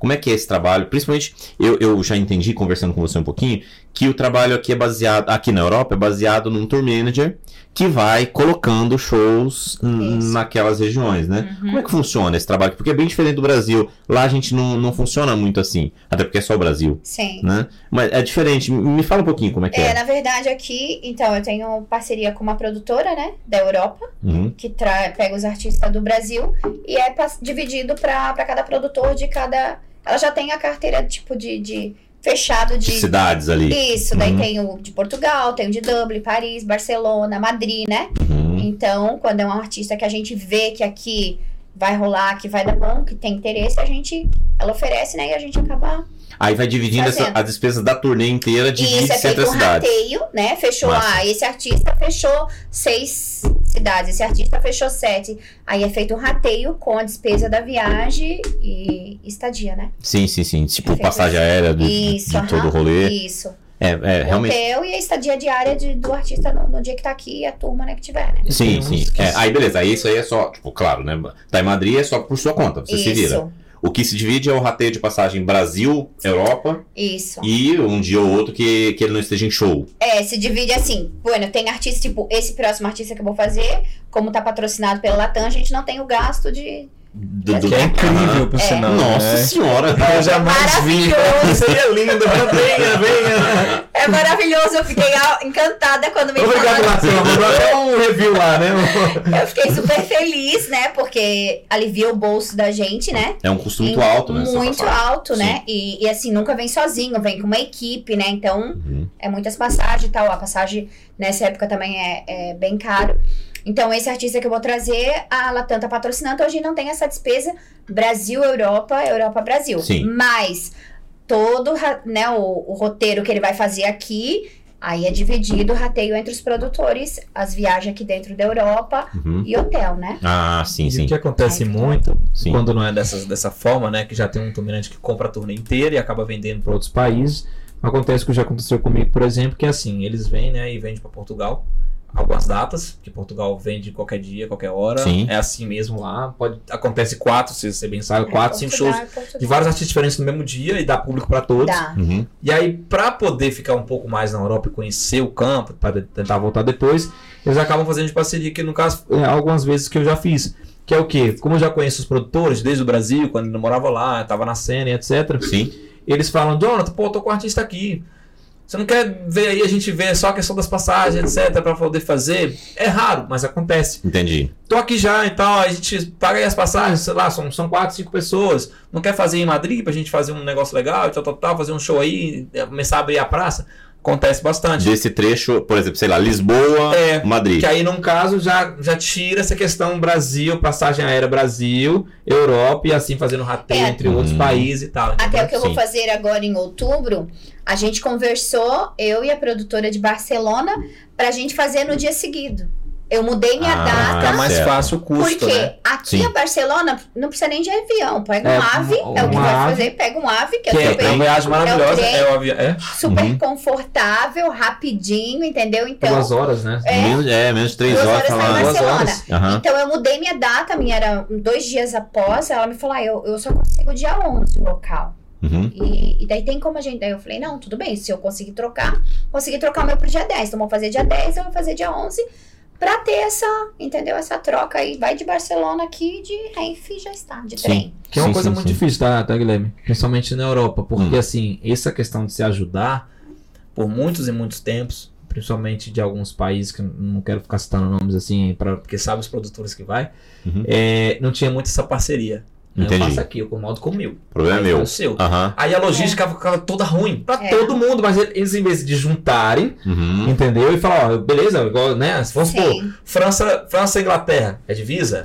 Como é que é esse trabalho? Principalmente, eu, eu já entendi, conversando com você um pouquinho, que o trabalho aqui é baseado, aqui na Europa, é baseado num tour manager que vai colocando shows n- naquelas regiões, né? Uhum. Como é que funciona esse trabalho? Porque é bem diferente do Brasil. Lá a gente não, não funciona muito assim, até porque é só o Brasil, Sim. né? Mas é diferente. Me fala um pouquinho como é que É, é. na verdade, aqui, então, eu tenho parceria com uma produtora, né, da Europa, Uhum. que tra- pega os artistas do Brasil e é pas- dividido para cada produtor de cada... Ela já tem a carteira, tipo, de... de fechado de... De cidades ali. Isso, daí Uhum. tem o de Portugal, tem o de Dublin, Paris, Barcelona, Madrid, né? Uhum. Então, quando é um artista que a gente vê que aqui vai rolar, que vai dar bom, que tem interesse, a gente... Ela oferece, né, e a gente acaba... Aí vai dividindo essa, Fazendo. as despesas da turnê inteira, divide Isso, é entre feito as um cidades. rateio, né? Fechou, Massa. ah, esse artista fechou seis cidades, esse artista fechou sete. Aí é feito um rateio com a despesa da viagem e estadia, né? Sim, sim, sim. Tipo, Perfeito. passagem aérea do, Isso, de todo aham, o rolê. Isso. É, é, O realmente. hotel e a estadia diária de- do artista no, no dia que tá aqui e a turma, né, que tiver, né? Sim, Tem sim. uns que- É, aí beleza, aí isso aí é só, tipo, claro, né? Tá em Madrid é só por sua conta, você se vira. Isso, O que se divide é o rateio de passagem Brasil, Europa isso. e um dia ou outro que, que ele não esteja em show. É, se divide assim. Bueno, tem artista, tipo, esse próximo artista que eu vou fazer, como tá patrocinado pela Latam, a gente não tem o gasto de... Do, do- Que é incrível, por É. sinal. Nossa né? senhora! Eu jamais vi. Maravilhoso. Seria lindo, venha, venha! É maravilhoso, eu fiquei ah, encantada quando me Obrigado, falaram. Marcelo. Mandou até um review lá, né? Eu fiquei super feliz, né? Porque alivia o bolso da gente, né? É um custo muito E alto, né? essa Muito passagem. alto, né? E, e assim, nunca vem sozinho, vem com uma equipe, né? Então, Uhum. é muitas passagens e tal. A passagem nessa época também é, é bem caro. Então, esse artista que eu vou trazer, a Latam tá patrocinando, então a gente não tem essa despesa Brasil-Europa, Europa-Brasil. Sim. Mas todo ra- né, o, o roteiro que ele vai fazer aqui, aí é dividido o rateio entre os produtores, as viagens aqui dentro da Europa Uhum. e hotel, né? Ah, sim, E sim. o que acontece Ai, muito Sim. quando não é dessas, dessa forma, né? Que já tem um dominante que compra a turnê inteira e acaba vendendo para outros países. Acontece o que já aconteceu comigo, por exemplo, que é assim, eles vêm, né, e vendem para Portugal algumas datas, que Portugal vende qualquer dia, qualquer hora. Sim. É assim mesmo lá. Pode, acontece quatro, se você bem sabe, É, quatro, cinco Portugal, shows é Portugal. de vários artistas diferentes no mesmo dia e dá público para todos. Dá. Uhum. E aí, para poder ficar um pouco mais na Europa e conhecer o campo, para tentar voltar depois, eles acabam fazendo de parceria, que no caso, é, algumas vezes que eu já fiz. Que é o quê? Como eu já conheço os produtores desde o Brasil, quando eu morava lá, tava na cena e etcétera. Sim. Eles falam, Jonathan, pô, eu tô com o artista aqui. Você não quer ver aí, a gente vê só a questão das passagens, etcétera, para poder fazer? É raro, mas acontece. Entendi. Tô aqui já e tal, a gente paga aí as passagens, sei lá, são, são quatro, cinco pessoas. Não quer fazer em Madrid pra gente fazer um negócio legal e tal, tal, tal, fazer um show aí, começar a abrir a praça? Acontece bastante. Desse trecho, por exemplo, sei lá, Lisboa, É, Madrid. Que aí, num caso, já, já tira essa questão Brasil, passagem aérea Brasil, Europa e assim fazendo rateio É. entre outros Uhum. países e tal. Até entendeu? o que eu vou Sim. fazer agora em outubro, a gente conversou, eu e a produtora de Barcelona, pra gente fazer no dia seguido. Eu mudei minha Ah, data. Fica mais certo. fácil o custo, Porque né? aqui Sim. a Barcelona não precisa nem de avião. Pega É, um ave, um- é o que uma vai ave, fazer. Pega um ave, que, Que é é, super, é uma viagem maravilhosa. trem. É o avião. É super Uhum. confortável, rapidinho, entendeu? Então, duas horas, né? É. Menos, é, menos de três Duas horas. horas tá tá em lá. Duas Barcelona. horas. Aham. então eu mudei minha data, minha era dois dias após. Ela me falou, ah, eu, eu só consigo dia onze o local. Uhum. E, e daí tem como a gente. Daí eu falei, não, tudo bem, se eu conseguir trocar, consegui trocar o meu pro dia dez. Então vou fazer dia dez, eu vou fazer dia onze. Pra ter essa, entendeu? Essa troca aí. Vai de Barcelona aqui, de Renfe já está, de Sim. trem. Que é uma Sim, coisa sim, muito sim. difícil, tá, tá, Guilherme? Principalmente na Europa. Porque, Hum. assim, essa questão de se ajudar por muitos e muitos tempos, principalmente de alguns países, que eu não quero ficar citando nomes assim, pra, porque sabe os produtores que vai, Uhum. é, não tinha muito essa parceria. Né? Eu Entendi. faço aqui, eu comodo com o meu. O problema é Aí meu. foi o seu. Aham. Aí a logística ficava toda ruim pra É. todo mundo, mas eles, em vez de juntarem, Uhum. entendeu? E falar, ó, beleza, igual, né? Se fosse, pô, Sim. França, França e Inglaterra, é divisa?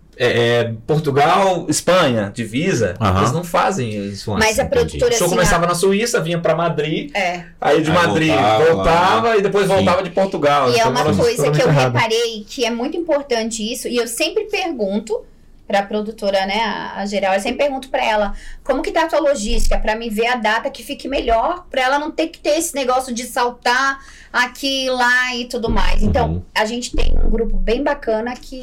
É, é, Portugal, Espanha, divisa? Aham. Eles não fazem isso antes. Mas a entendi. produtora O show assim. começava na Suíça, vinha pra Madrid, a- É. aí de Aí Madrid voltava voltava, lá. e depois Sim. voltava de Portugal. E é Então, uma logística coisa que totalmente eu errada. reparei que é muito importante isso, e eu sempre pergunto pra produtora, né, a, a geral, eu sempre pergunto pra ela, como que tá a tua logística, pra me ver a data que fique melhor, pra ela não ter que ter esse negócio de saltar aqui, lá e tudo mais. Então, Uhum. a gente tem um grupo bem bacana que, que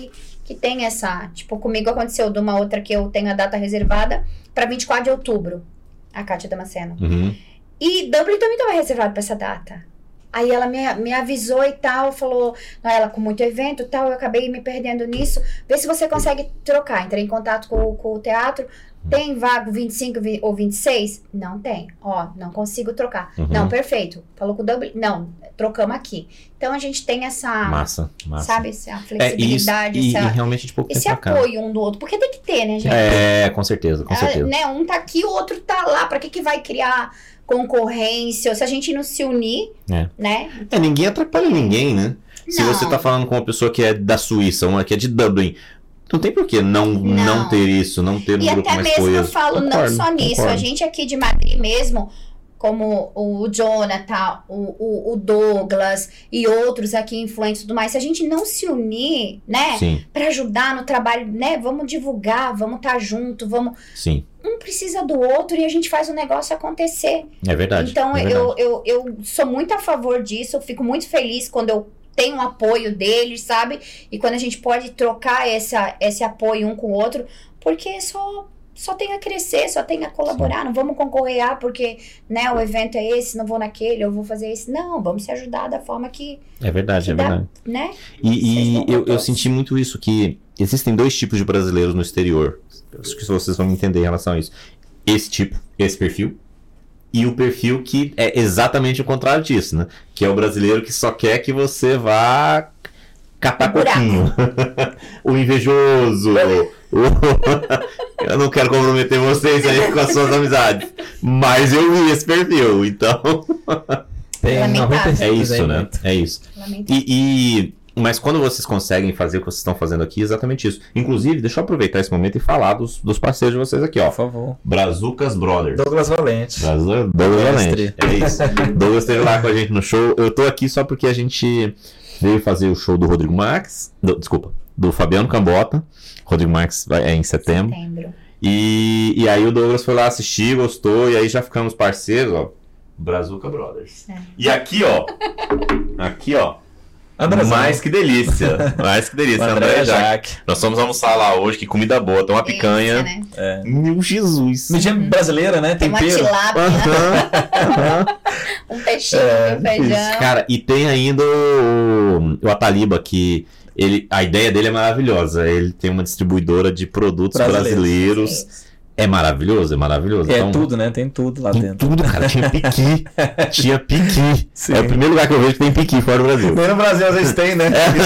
que tem essa... Tipo, comigo aconteceu de uma outra que eu tenho a data reservada para vinte e quatro de outubro. A Kátia Damasceno. Uhum. E Dublin também estava reservado para essa data. Aí ela me, me avisou e tal, falou... Ela com muito evento e tal, eu acabei me perdendo nisso. Vê se você consegue trocar. Entrei em contato com, com o teatro. Tem vago vinte e cinco ou vinte e seis? Não tem. Ó, não consigo trocar. Uhum. Não, perfeito. Falou com o Dublin? Não, trocamos aqui. Então a gente tem essa... Massa, massa. Sabe, essa É, flexibilidade, isso, e, essa, e realmente de pouco esse tempo pra cá. apoio um do outro. Porque tem que ter, né, gente? É, com certeza, com Ah, certeza. né, um tá aqui, o outro tá lá. Pra que que vai criar concorrência? Se a gente não se unir, É. né? É, ninguém atrapalha ninguém, né? Se Não. você tá falando com uma pessoa que é da Suíça, uma que é de Dublin, não tem por que não, não. Não. ter isso, não ter um E grupo até mais mesmo eu coeso. falo Concordo, não só nisso. concordo. A gente aqui de Madrid mesmo, como o Jonathan, o, o, o Douglas e outros aqui influentes e tudo mais, se a gente não se unir, né? Sim, Pra ajudar no trabalho, né? Vamos divulgar, vamos estar junto, vamos... sim, Um precisa do outro e a gente faz o negócio acontecer. é verdade. Então, é verdade. eu, eu, eu sou muito a favor disso. Eu fico muito feliz quando eu tenho o apoio deles, sabe? E quando a gente pode trocar essa, esse apoio um com o outro, porque só, só tem a crescer, só tem a colaborar. Sim. Não vamos concorrer, ah, porque né, o evento é esse, não vou naquele, eu vou fazer esse. Não, vamos se ajudar da forma que, É verdade, que é dá, verdade. né? E, Vocês e vão eu, eu todos. senti muito isso, que existem dois tipos de brasileiros no exterior. Acho que vocês vão me entender em relação a isso. Esse tipo, esse perfil, e o perfil que é exatamente o contrário disso, né? Que é o brasileiro que só quer que você vá catar No buraco. coquinho. O invejoso. o... Eu não quero comprometer vocês aí com as suas amizades, mas eu vi esse perfil, então... Tem Lamentável. noventa e cinco É isso, aí, né? muito. É isso. Lamentável. E, e- mas quando vocês conseguem fazer o que vocês estão fazendo aqui, é exatamente isso. Inclusive, deixa eu aproveitar esse momento e falar dos, dos parceiros de vocês aqui, ó. Por favor. Brazucas Brothers. Douglas Valente. Brasil, Douglas Mestre. Valente. É isso. Douglas esteve lá com a gente no show. Eu tô aqui só porque a gente veio fazer o show do Rodrigo Marques. do- desculpa, do Fabiano Cambota. Rodrigo Marques vai- é em setembro. Setembro. E, e aí o Douglas foi lá assistir, gostou, e aí já ficamos parceiros, ó. Brazuca Brothers. É. E aqui, ó. Aqui, ó. Andrezão. Mais que delícia. Mais que delícia. André André Jaque. Jaque. Nós fomos almoçar lá hoje, que comida boa. Tem uma picanha. Delícia, né? Meu Jesus. Medinha brasileira, né? Tem uma Tempero. tilápia, Aham, aham. um peixinho, É, um feijão. Isso, cara, e tem ainda o, o Ataliba, que ele, a ideia dele é maravilhosa. Ele tem uma distribuidora de produtos Brasileiros. brasileiros. Isso. É maravilhoso, é maravilhoso. É Então, tudo, né? Tem tudo lá tem dentro. tudo, cara. Tinha piqui. Tinha piqui. Sim. É o primeiro lugar que eu vejo que tem piqui fora do Brasil. Nem no Brasil às vezes tem, né?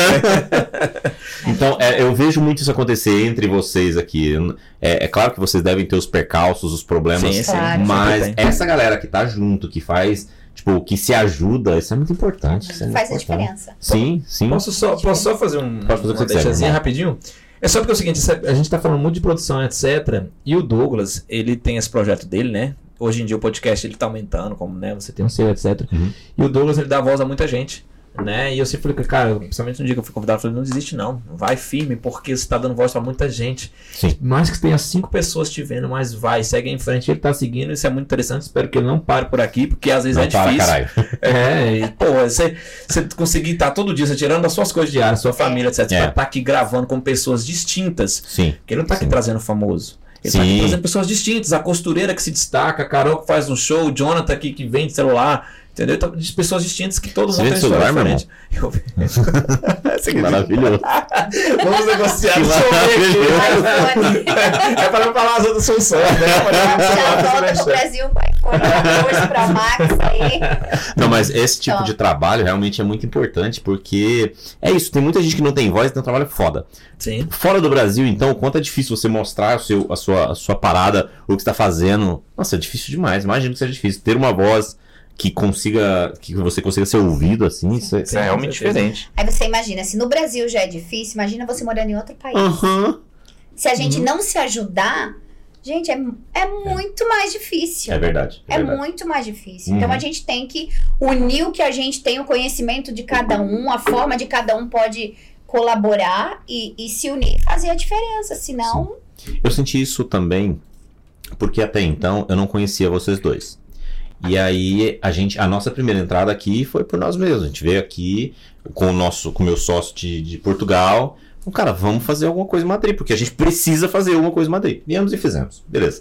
Então, é, eu vejo muito isso acontecer entre vocês aqui. É, é claro que vocês devem ter os percalços, os problemas, Sim, sim. Claro. mas Sempre tem. essa galera que tá junto, que faz, tipo, que se ajuda, isso é muito importante. Isso é muito Faz a importante. diferença. Sim, sim. Posso só, posso só fazer um, Pode fazer o que uma você quiser, deixazinha irmão. rapidinho? É só porque é o seguinte, a gente tá falando muito de produção, etcétera. E o Douglas, ele tem esse projeto dele, né? Hoje em dia o podcast ele tá aumentando, como né, você tem um seu, etcétera. Uhum. E o Douglas ele dá voz a muita gente, né? E eu sempre falei, cara, principalmente no dia que eu fui convidado, eu falei, não desiste não, vai firme, porque você tá dando voz pra muita gente. Sim. Mais que tenha cinco pessoas te vendo, mas vai, segue em frente, ele tá seguindo, isso é muito interessante, espero que ele não pare por aqui, porque às vezes Não é para, difícil. caralho. É, e, pô, você, você conseguir estar todo dia, você tirando das suas coisas diárias, sua família, etcétera. É. Pra estar aqui gravando com pessoas distintas. Sim. Porque ele não tá aqui Sim. trazendo famoso. Ele tá aqui Sim. trazendo pessoas distintas. A costureira que se destaca, a Carol que faz um show, o Jonathan aqui que vende celular. Entendeu? Então, de pessoas distintas que todo Você mundo vende tem história celular, meu diferente. Eu vejo. Maravilhoso. Vamos negociar. Que deixa eu ver aqui. iPhone. É para não falar as outras soluções, né? Já volta pro Brasil com iPhone quatorze Pro Max aí. Não, mas esse tipo Então. de trabalho realmente é muito importante, porque é isso, tem muita gente que não tem voz e tem um trabalho foda. Sim. Fora do Brasil, então, o quanto é difícil você mostrar o seu, a, sua, a sua parada, o que você tá fazendo. Nossa, é difícil demais. Imagino que seja difícil. Ter uma voz que consiga, que você consiga ser ouvido, assim, isso, é- isso Sim, é com realmente certeza. diferente. Aí você imagina, se no Brasil já é difícil, imagina você morando em outro país. Aham. Se a gente não se ajudar, gente, é, é muito mais difícil. É verdade. É, É verdade. muito mais difícil. Uhum. Então a gente tem que unir o que a gente tem, o conhecimento de cada um, a forma de cada um pode colaborar e, e se unir e fazer a diferença. Senão, Eu senti isso também, porque até então eu não conhecia vocês dois. E aí a gente, a nossa primeira entrada aqui foi por nós mesmos. A gente veio aqui com o nosso, com o meu sócio de, de Portugal. Então, cara, vamos fazer alguma coisa em Madrid, porque a gente precisa fazer alguma coisa em Madrid. Viemos e fizemos. Beleza.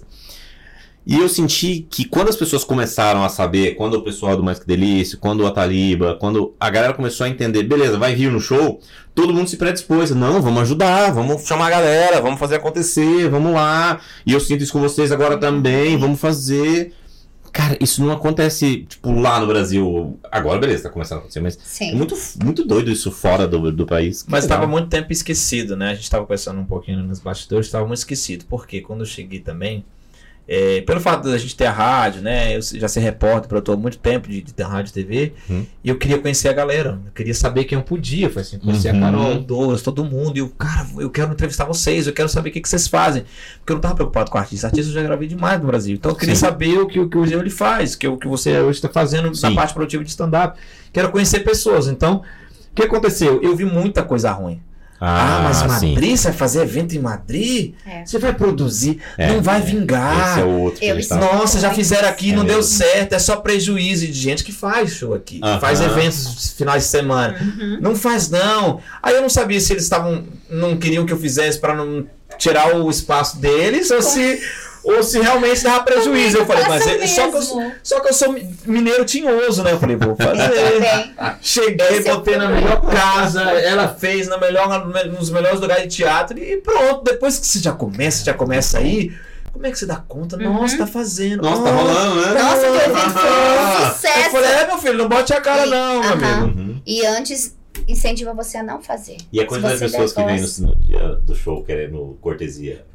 E eu senti que quando as pessoas começaram a saber, quando o pessoal do Mais Que Delícia, quando o Ataliba, quando a galera começou a entender, beleza, vai vir no show, todo mundo se predispôs. Não, vamos ajudar, vamos chamar a galera, vamos fazer acontecer, vamos lá. E eu sinto isso com vocês agora também, vamos fazer. Cara, isso não acontece, tipo, lá no Brasil. Agora, beleza, tá começando a acontecer, mas Sim. é muito, muito doido isso fora do, do país. Mas Legal. estava muito tempo esquecido, né? A gente estava pensando um pouquinho nos bastidores, estava muito esquecido. Porque quando eu cheguei também, é, pelo fato da gente ter a rádio, né? Eu já ser repórter, produtor há muito tempo de, de ter rádio e T V, Uhum. e eu queria conhecer a galera. Eu queria saber quem eu podia. Foi assim, conhecer Uhum. a Carol, o Douglas, todo mundo. E eu, cara, eu quero entrevistar vocês, eu quero saber o que, que vocês fazem. Porque eu não estava preocupado com artista. Artista eu já gravei demais no Brasil. Então eu queria Sim. saber o que, o que o Geo ele faz, o que, o que você hoje está fazendo Sim. na parte produtiva de stand-up. Quero conhecer pessoas. Então, o que aconteceu? Eu vi muita coisa ruim. Ah, mas Madrid, você vai fazer evento em Madrid? É. Você vai produzir, É, não vai é. vingar. Esse é o outro que Eu a gente tá... Nossa, já fizeram aqui, É não deu mesmo. certo, é só prejuízo de gente que faz show aqui, Aham. faz eventos finais de semana. Uhum. Não faz não. Aí eu não sabia se eles estavam, não queriam que eu fizesse para não tirar o espaço deles ou se, ou se realmente dava prejuízo. Eu falei, mas é, só, que eu, sou- só que eu sou mineiro tinhoso, né? Eu falei, vou fazer. Também. Cheguei, Esse é o botei na problema. melhor casa, ela fez na melhor, nos melhores lugares de teatro e pronto. Depois que você já começa, já começa aí, como é que você dá conta? Nossa, tá fazendo. Nossa, tá Oh, rolando, né? Nossa, que evento foi um Eu sucesso. falei, é meu filho, não bote a cara não, meu Aham. amigo. Uhum. E antes, incentiva você a não fazer. E a quantidade de Se você pessoas que der vem voz. no, no dia do show querendo cortesia.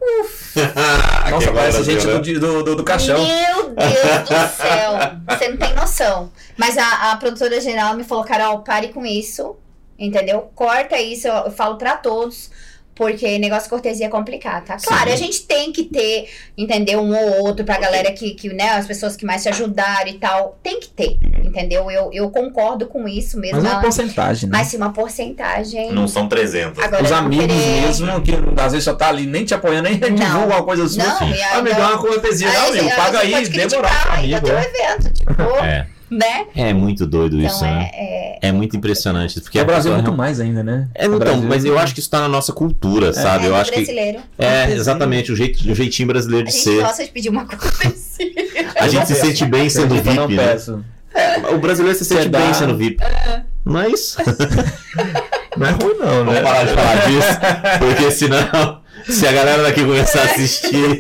Nossa, parece gente do, do, do, do caixão. Meu Deus do céu. Você não tem noção. Mas a, a produtora geral me falou, Carol, pare com isso. Entendeu? Corta isso. Eu, eu falo pra todos. Porque negócio de cortesia é complicado, tá? Claro, Sim. a gente tem que ter, entendeu? Um ou outro pra galera que, que, né? As pessoas que mais te ajudaram e tal. Tem que ter, entendeu? Eu, eu concordo com isso mesmo. Mas é uma ela- porcentagem, né? mas sim, uma porcentagem. Não são trezentos. Agora, Os eu não amigos querer- mesmo, que às vezes só tá ali nem te apoiando, nem Não. divulga alguma coisa sua. Não, e aí Amigo, eu- é uma cortesia. Não, Aí, amigo, aí paga você aí, pode demorar criticar, pro ainda amigo. tem um é. evento, tipo, É. né? É muito doido Então isso, é, né? é, É muito impressionante. Porque Porque o a Brasil é pessoa muito mais ainda, né? É, O então, Brasil- mas eu acho que isso tá na nossa cultura, sabe? é eu do acho que. brasileiro. É, exatamente, o, jeito, o jeitinho brasileiro A de gente ser. gosta de pedir uma coisa assim. A gente se sente bem sendo Eu não V I P, né? peço. O brasileiro se sente Você bem dá- sendo V I P. Não é isso? Não é ruim não, Vamos né? parar de falar disso, porque senão, se a galera daqui começar a assistir.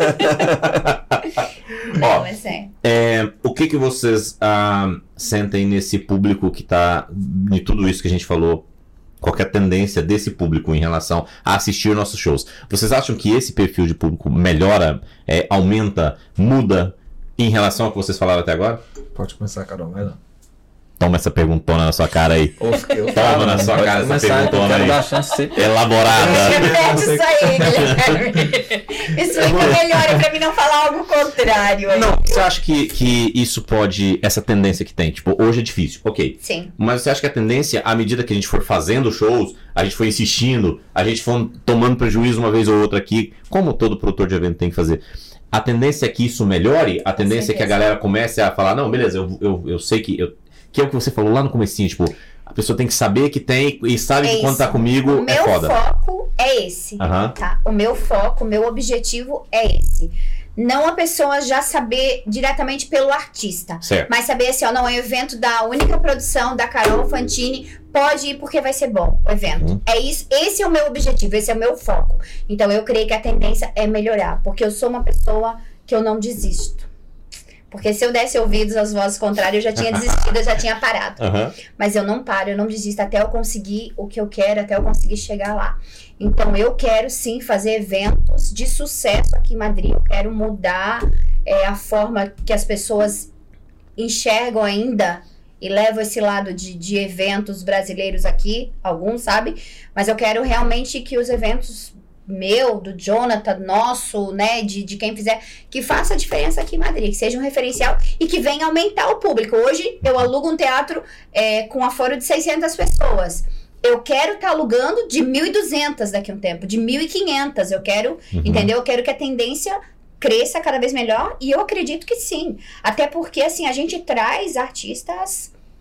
Não, Ó, mas é. é, o que que vocês ah, sentem nesse público que tá, de tudo isso que a gente falou, qualquer tendência desse público em relação a assistir nossos shows? Vocês acham que esse perfil de público melhora, é, aumenta, muda em relação ao que vocês falaram até agora? Pode começar, Carol, vai lá. Toma essa perguntona na sua cara aí. Eu Toma falo, na sua pode cara essa começar, eu perguntona quero aí. dar a chance de você. Elaborada. Repete isso aí, Guilherme. Explica melhor, é pra mim não falar algo contrário aí. Não, você acha que, que isso pode, essa tendência que tem, tipo, hoje é difícil, ok. Sim. Mas você acha que a tendência, à medida que a gente for fazendo shows, a gente for insistindo, a gente for tomando prejuízo uma vez ou outra aqui, como todo produtor de evento tem que fazer, a tendência é que isso melhore? A tendência é que a certeza. galera comece a falar, não, beleza, eu, eu, eu sei que... Eu, que é o que você falou lá no comecinho, tipo, a pessoa tem que saber que tem e sabe É que quando isso. tá comigo O é meu foda. foco é esse, Aham. tá? O meu foco, o meu objetivo é esse. Não a pessoa já saber diretamente pelo artista. Certo. Mas saber assim, ó, não, é o evento da única produção da Carol Fantini, pode ir porque vai ser bom o evento. Uhum. É isso, esse é o meu objetivo, esse é o meu foco. Então eu creio que a tendência é melhorar, porque eu sou uma pessoa que eu não desisto. Porque se eu desse ouvidos às vozes contrárias, eu já tinha desistido, eu já tinha parado. Aham. Mas eu não paro, eu não desisto até eu conseguir o que eu quero, até eu conseguir chegar lá. Então eu quero sim fazer eventos de sucesso aqui em Madrid. Eu quero mudar é, a forma que as pessoas enxergam ainda e levam esse lado de, de eventos brasileiros aqui, alguns, sabe? Mas eu quero realmente que os eventos meu, do Jonathan, nosso, né, de, de quem fizer, que faça a diferença aqui em Madrid, que seja um referencial e que venha aumentar o público. Hoje eu alugo um teatro é, com aforo de seiscentas pessoas. Eu quero estar tá alugando de mil e duzentas daqui a um tempo, de mil e quinhentas. Eu quero, Uhum. entendeu? Eu quero que a tendência cresça cada vez melhor e eu acredito que sim. Até porque, assim, a gente traz artistas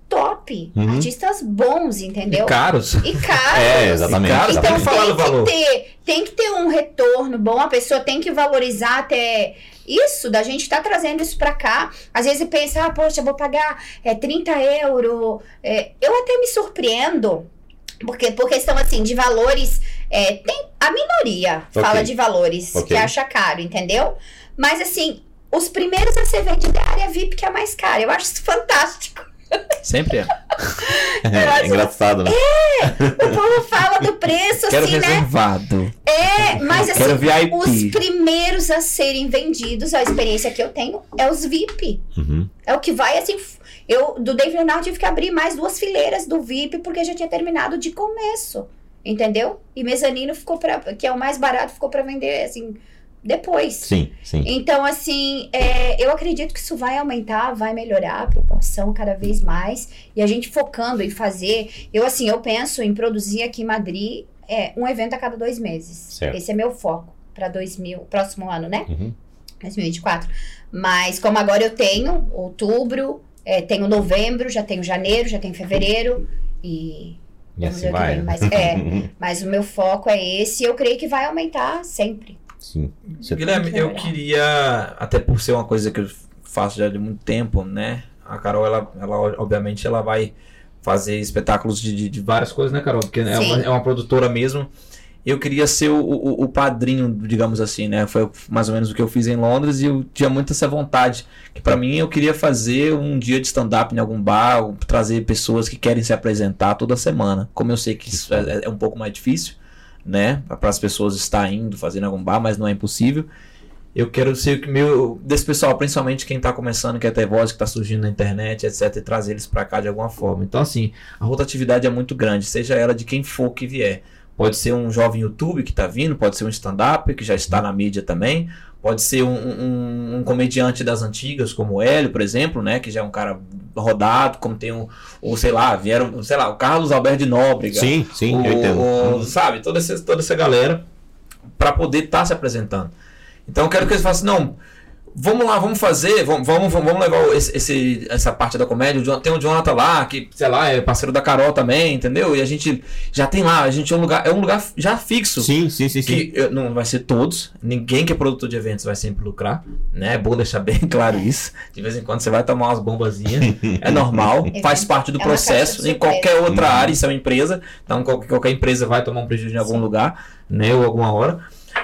top. Uhum. Artistas bons, entendeu? E caros. E caros. É, exatamente. Caros, Então tem que falar do valor. tem que, ter, tem que ter um retorno bom, a pessoa tem que valorizar até isso, da gente tá trazendo isso pra cá. Às vezes pensa, ah, poxa, eu vou pagar é, trinta euros. É, eu até me surpreendo, porque por questão assim de valores, é, tem a minoria Okay. fala de valores, Okay. que acha caro, entendeu? Mas assim, os primeiros a ser vendido é a área V I P, que é a mais cara. Eu acho isso fantástico. Sempre é. É, é engraçado, né? O povo fala do preço, Quero assim, né? reservado. É, mas assim, Quero V I P. os primeiros a serem vendidos, a experiência que eu tenho, é os V I P. Uhum. É o que vai, assim, eu, do Dave Leonardo, tive que abrir mais duas fileiras do V I P, porque já tinha terminado de começo, entendeu? E mezanino ficou pra, que é o mais barato, ficou pra vender, assim, depois. Sim, sim. Então, assim, é, eu acredito que isso vai aumentar, vai melhorar a proporção cada vez mais. E a gente focando em fazer... Eu, assim, eu penso em produzir aqui em Madrid é, um evento a cada dois meses. Certo. Esse é meu foco para dois mil, próximo ano, né? Uhum. dois mil e vinte e quatro. Mas como agora eu tenho outubro, é, tenho novembro, já tenho janeiro, já tenho fevereiro e... E vamos assim ver o que vai. vem. né? Mas, é, mas o meu foco é esse e eu creio que vai aumentar sempre. Sim. Você- Guilherme, eu queria, até por ser uma coisa que eu faço já de muito tempo, né? A Carol, ela, ela obviamente, ela vai fazer espetáculos de, de, de várias coisas, né, Carol? Porque é uma, é uma produtora mesmo. Eu queria ser o, o, o padrinho, digamos assim, né? Foi mais ou menos o que eu fiz em Londres e eu tinha muito essa vontade. Que pra mim, eu queria fazer um dia de stand-up em algum bar, ou trazer pessoas que querem se apresentar toda semana. Como eu sei que isso é, é um pouco mais difícil, né, para as pessoas estar indo, fazendo algum bar, mas não é impossível. Eu quero ser o meu, desse pessoal, principalmente quem está começando, quer ter voz, que está surgindo na internet, etcétera, e trazer eles para cá de alguma forma. Então, assim, a rotatividade é muito grande, seja ela de quem for que vier. Pode ser um jovem YouTube que está vindo, pode ser um stand-up que já está na mídia também, pode ser um, um, um comediante das antigas, como o Hélio, por exemplo, né, que já é um cara rodado, como tem um, ou sei lá, vieram, sei lá, o Carlos Alberto de Nóbrega. Sim, sim, o, eu entendo. o, sabe, toda essa, toda essa galera para poder estar tá se apresentando. Então eu quero que eles façam, não, vamos lá, vamos fazer, vamos, vamos, vamos levar esse, esse, essa parte da comédia, o John, tem o Jonathan lá, que, sei lá, é parceiro da Carol também, entendeu? E a gente já tem lá, a gente é um lugar, é um lugar já fixo. Sim, sim, sim, sim. Que eh, não vai ser todos, ninguém que é produtor de eventos vai sempre lucrar, né? É bom deixar bem claro isso. De vez em quando você vai tomar umas bombazinhas, é normal, faz parte do É uma caixa processo. de Em qualquer surpresa. outra Uhum. área, isso é uma empresa, então qualquer, qualquer empresa vai tomar um prejuízo em algum Sim. lugar, né? Ou alguma hora.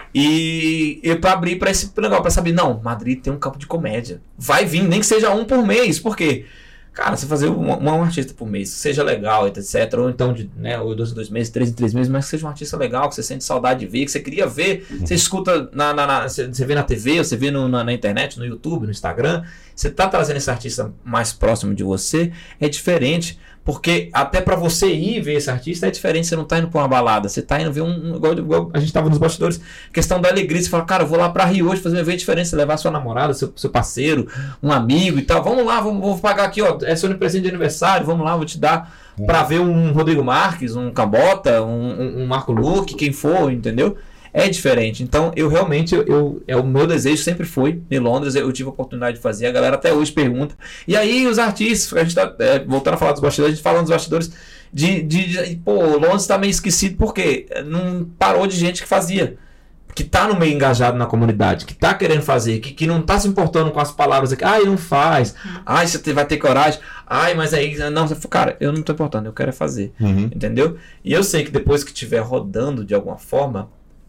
E, e para abrir para esse negócio, para saber, não, Madrid tem um campo de comédia. Vai vir, nem que seja um por mês, por quê? Cara, você fazer um, um artista por mês, seja legal, etcétera. Ou então, de, né, ou dois em dois meses, três em três meses, mas que seja um artista legal, que você sente saudade de ver, que você queria ver, você escuta, na, na, na, você você vê na T V, você vê no, na, na internet, no YouTube, no Instagram. Você tá trazendo esse artista mais próximo de você, é diferente. Porque até pra você ir ver esse artista é diferente, você não tá indo pra uma balada, você tá indo ver um, um igual, igual a gente tava nos bastidores, questão da alegria, você fala, cara, eu vou lá pra Rio hoje fazer um evento diferente, você levar sua namorada, seu, seu parceiro, um amigo e tal, vamos lá, vamos, vou pagar aqui, ó, é seu presente de aniversário, vamos lá, vou te dar pra ver um Rodrigo Marques, um Cambota, um, um, um Marco Luque, quem for, entendeu? É diferente. Então, eu realmente, eu, eu, é o meu desejo sempre foi em Londres, eu tive a oportunidade de fazer, a galera até hoje pergunta. E aí, os artistas, a gente tá é, voltando a falar dos bastidores, a gente falando dos bastidores, de, de, de pô, Londres tá meio esquecido, porque não parou de gente que fazia. Que tá no meio engajado na comunidade, que tá querendo fazer, que, que não tá se importando com as palavras aqui, ai, não faz, ai, você vai ter coragem, ai, mas aí, não, você, cara, eu não tô importando, eu quero é fazer, Uhum. entendeu? E eu sei que depois que estiver rodando de alguma forma,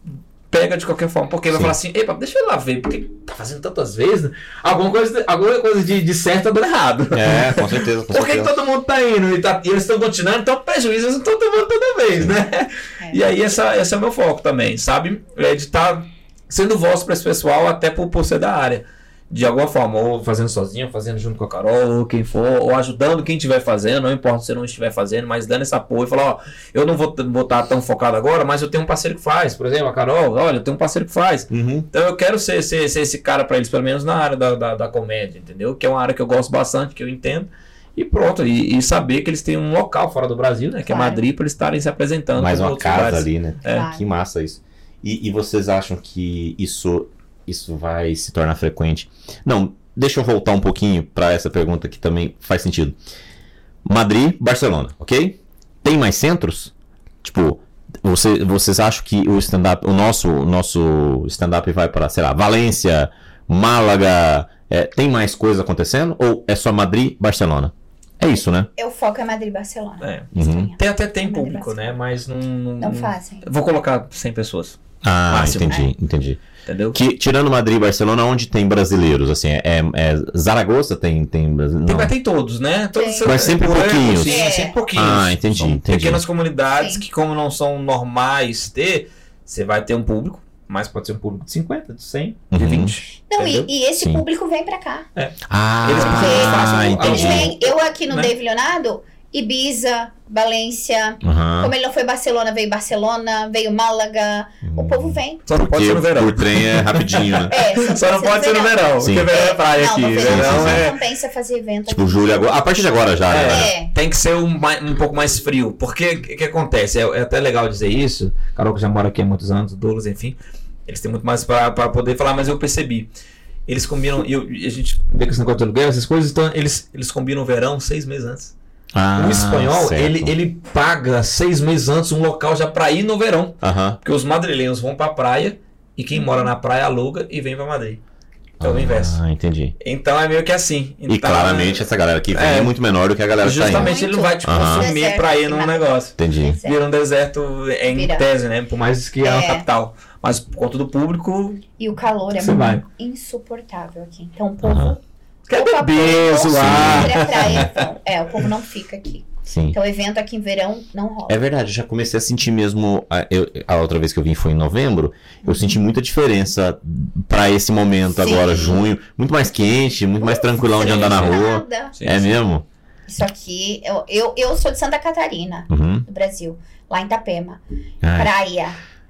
pega de qualquer forma, porque ele vai Sim. falar assim, epa, deixa eu lá ver, porque tá fazendo tantas vezes, né? alguma coisa, alguma coisa de, de certo tá dando errado. É, com certeza, com Por que que certeza. todo mundo tá indo e, tá, e eles estão continuando, então prejuízo eles não estão tomando toda vez, né? É. E aí essa, esse é o meu foco também, sabe? É de estar sendo voz para esse pessoal, até por, por ser da área. De alguma forma, ou fazendo sozinho, ou fazendo junto com a Carol, ou quem for, ou ajudando quem estiver fazendo, não importa se eu não estiver fazendo, mas dando esse apoio e falar, ó, eu não vou estar tão focado agora, mas eu tenho um parceiro que faz, por exemplo, a Carol, olha, eu tenho um parceiro que faz. Uhum. Então eu quero ser, ser, ser esse cara para eles, pelo menos na área da, da, da comédia, entendeu? Que é uma área que eu gosto bastante, que eu entendo. E pronto, e, e saber que eles têm um local fora do Brasil, né? Que Claro. é Madrid, para eles estarem se apresentando. Mais em uma outros casa lugares. ali, né? É. Claro. Que massa isso. E, e vocês acham que isso, isso vai se tornar frequente? Não, deixa eu voltar um pouquinho para essa pergunta que também faz sentido. Madrid, Barcelona, ok? Tem mais centros? Tipo, você, vocês acham que o stand-up, o nosso, o nosso stand-up vai para, sei lá, Valência, Málaga, é, tem mais coisa acontecendo? Ou é só Madrid, Barcelona? É isso, né? Eu foco em Madrid e Barcelona. É. Uhum. Tem, até tem Madrid, público, Barcelona. né? Mas não... Não, Não fazem. Vou colocar cem pessoas, Ah, Máximo, entendi, entendi. entendeu? Que, tirando Madrid e Barcelona, onde tem brasileiros? Assim, é, é Zaragoza tem, tem brasileiros? Tem, mas tem todos, né? Todos, Tem. Mas sempre é, pouquinhos. Sim, É. sempre pouquinhos. Ah, entendi, São entendi. pequenas comunidades Sim. que, como não são normais ter, você vai ter um público, mas pode ser um público de cinquenta, de cem, de Uhum. vinte. Não, e, entendeu? e esse Sim. público vem pra cá. Ah, Eles precisam fazer Eles entendi. vêm, eu aqui no Né? Dave Leonardo, Ibiza, Valência. Aham. Como ele não foi Barcelona, veio Barcelona, veio Málaga. O povo vem. Só não pode Porque ser no verão. por trem é rapidinho, né? É, Só não pode ser no verão, Sim. porque verão é praia não, aqui. no verão Verão não é... compensa fazer evento Tipo, aqui. julho, agora. A partir de agora já, né? É. Tem que ser um, mai- um pouco mais frio. Porque o que, que acontece? É, é até legal dizer isso. Carol, que já mora aqui há muitos anos, o Douglas, enfim. Eles têm muito mais pra, pra poder falar, mas eu percebi. Eles combinam. E eu- e a gente vê que esse negócio de aluguel, essas coisas, então eles, eles combinam o verão seis meses antes. Ah, o espanhol, certo. ele, ele paga seis meses antes um local já pra ir no verão. Aham. Porque os madrilenhos vão pra praia e quem mora na praia aluga e vem pra Madrid. Então o inverso. Ah, entendi. Então é meio que assim. E Então, claramente essa galera aqui vem É. é muito menor do que a galera que tá indo. justamente ele não vai te Aham. consumir Deserto pra ir aqui num na- negócio. Entendi. Deserto. Vira um deserto é, em Vira. tese, né? Por mais que é uma É. capital. Mas por conta do público, E o calor é Você vai. insuportável aqui. Então o povo. Aham. quer ou pra beber, praia, ou zoar. pra praia, vão. É, o povo não fica aqui. Sim. Então evento aqui em verão não rola. É verdade, eu já comecei a sentir mesmo. A, eu- a outra vez que eu vim foi em novembro. Eu senti muita diferença pra esse momento Sim. agora, junho. Muito mais quente, muito mais tranquilão de sim, andar na sim. rua. Nada. Sim, É sim. mesmo? Isso aqui, eu, eu, eu sou de Santa Catarina, Uhum. do Brasil, lá em Itapema. Ai, Praia.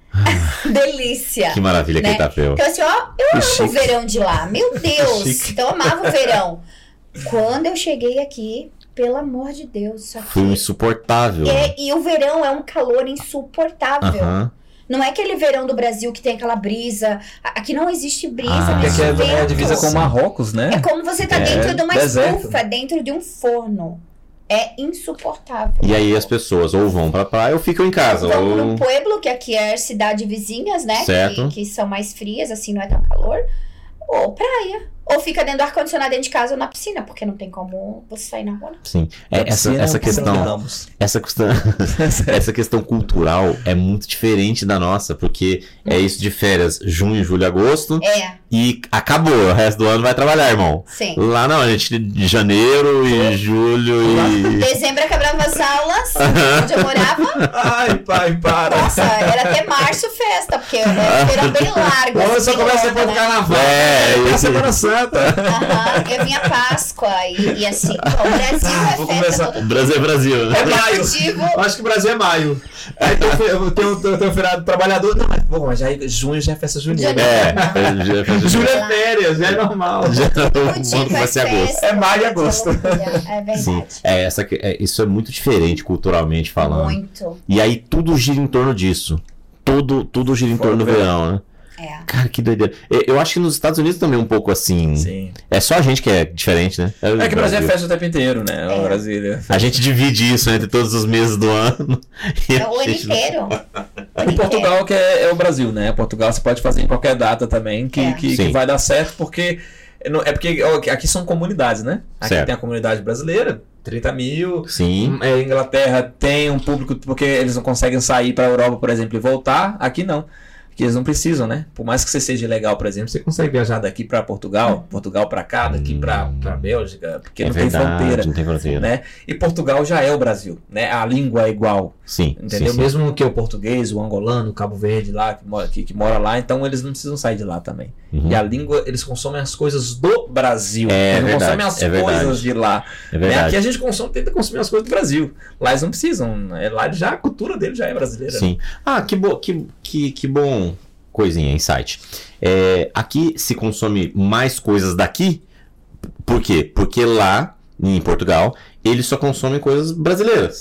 Delícia. que maravilha que né? Itapeu. Então, assim, ó, eu Que amo chique. o verão de lá. Meu Deus! chique. Então, eu amava o verão. Quando eu cheguei aqui, pelo amor de Deus, isso aqui. Foi um insuportável. É, e o verão é um calor insuportável. Aham. Não é aquele verão do Brasil que tem aquela brisa. A- Aqui não existe brisa, Ah, não Porque aqui existe é, é a vento. divisa com Marrocos, né? É como você tá É, dentro de uma deserto. estufa, dentro de um forno. É insuportável. E aí as pessoas ou vão pra praia ou ficam em casa. Vamos Ou... no Pueblo, que aqui é cidade vizinhas, né? Certo. Que, que são mais frias, assim, não é tão calor. Ou praia. Ou fica dentro do ar-condicionado dentro de casa ou na piscina, porque não tem como você sair na rua. Não. Sim. É, essa, Piscina, essa piscina questão. de ambos. Essa questão, essa questão cultural é muito diferente da nossa, porque é isso de férias, junho, julho, agosto, É, e acabou, o resto do ano vai trabalhar, irmão. sim. Lá não, a gente de janeiro e julho e. Dezembro acabava as aulas, onde eu morava. Ai, pai, para. Nossa, era até março festa, porque era verão bem largo. Ou assim, só bem começa longo, depois do né? carnaval. É, É a esse- Semana Santa. Aham, eu vinha Páscoa e, e assim, bom, o Brasil Ah, é vou festa começar- todo O Brasil é Brasil, né? É maio. motivo. Eu acho que o Brasil é maio. Aí tem, o fe- eu tenho, eu tenho o feriado do trabalhador. Não, mas, pô, mas já é- junho já é festa junina. Janeiro. É, já faz- Julho é férias, já é normal. já o Motivo mundo vai ser é agosto. festa, É maio e é agosto. loucura, É verdade. Sim, é, essa, que- é, isso é muito diferente culturalmente falando. Muito. E aí tudo gira em torno disso. Tudo, tudo gira em Fora torno do do verão, né? É. Cara, que doideira. Eu, eu acho que nos Estados Unidos também é um pouco assim. Sim. É só a gente que é diferente, né? É que o Brasil é festa o tempo inteiro, né? É. O Brasília. A gente divide isso entre todos os meses do ano. E É a o ano gente não- inteiro. O ano E inteiro. Portugal que é, é o Brasil, né? Portugal você pode fazer em qualquer data também, que, É. que, Sim. que vai dar certo, porque. não- É porque ó, aqui são comunidades, né? Aqui Certo. tem a comunidade brasileira, trinta mil. Sim. É, Inglaterra tem um público, porque eles não conseguem sair para a Europa, por exemplo, e voltar. Aqui não. Aqui eles não precisam, né? Por mais que você seja legal, por exemplo, você consegue viajar daqui para Portugal, Portugal para cá, daqui para para Bélgica, porque É não verdade, tem fronteira. não tem fronteira. Né? E Portugal já é o Brasil, né? A língua é igual, Sim. entendeu? sim, sim. Mesmo que o português, o angolano, o Cabo Verde lá, que mora, que, que mora lá, então eles não precisam sair de lá também. Uhum. E a língua, eles consomem as coisas do Brasil, É eles não verdade, consomem as é verdade. coisas de lá. É Né? verdade. Aqui a gente consome, tenta consumir as coisas do Brasil. Lá eles não precisam, né? Lá já a cultura dele já é brasileira. Sim. Ah, que, bo que, que, que bom coisinha, insight. É, aqui se consome mais coisas daqui. Por quê? Porque lá, em Portugal, eles só consomem coisas brasileiras.